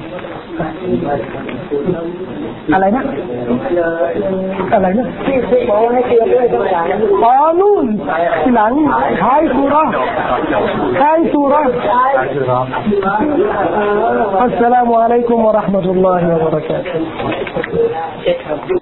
อะไรนะที่บอกให้เตือนด้วยต้องอย่างนู่นทีหลังท้ายสุราอัสสลามุอะลัยกุมวะเราะห์มะตุลลอฮิวะบะเราะกาตุฮ์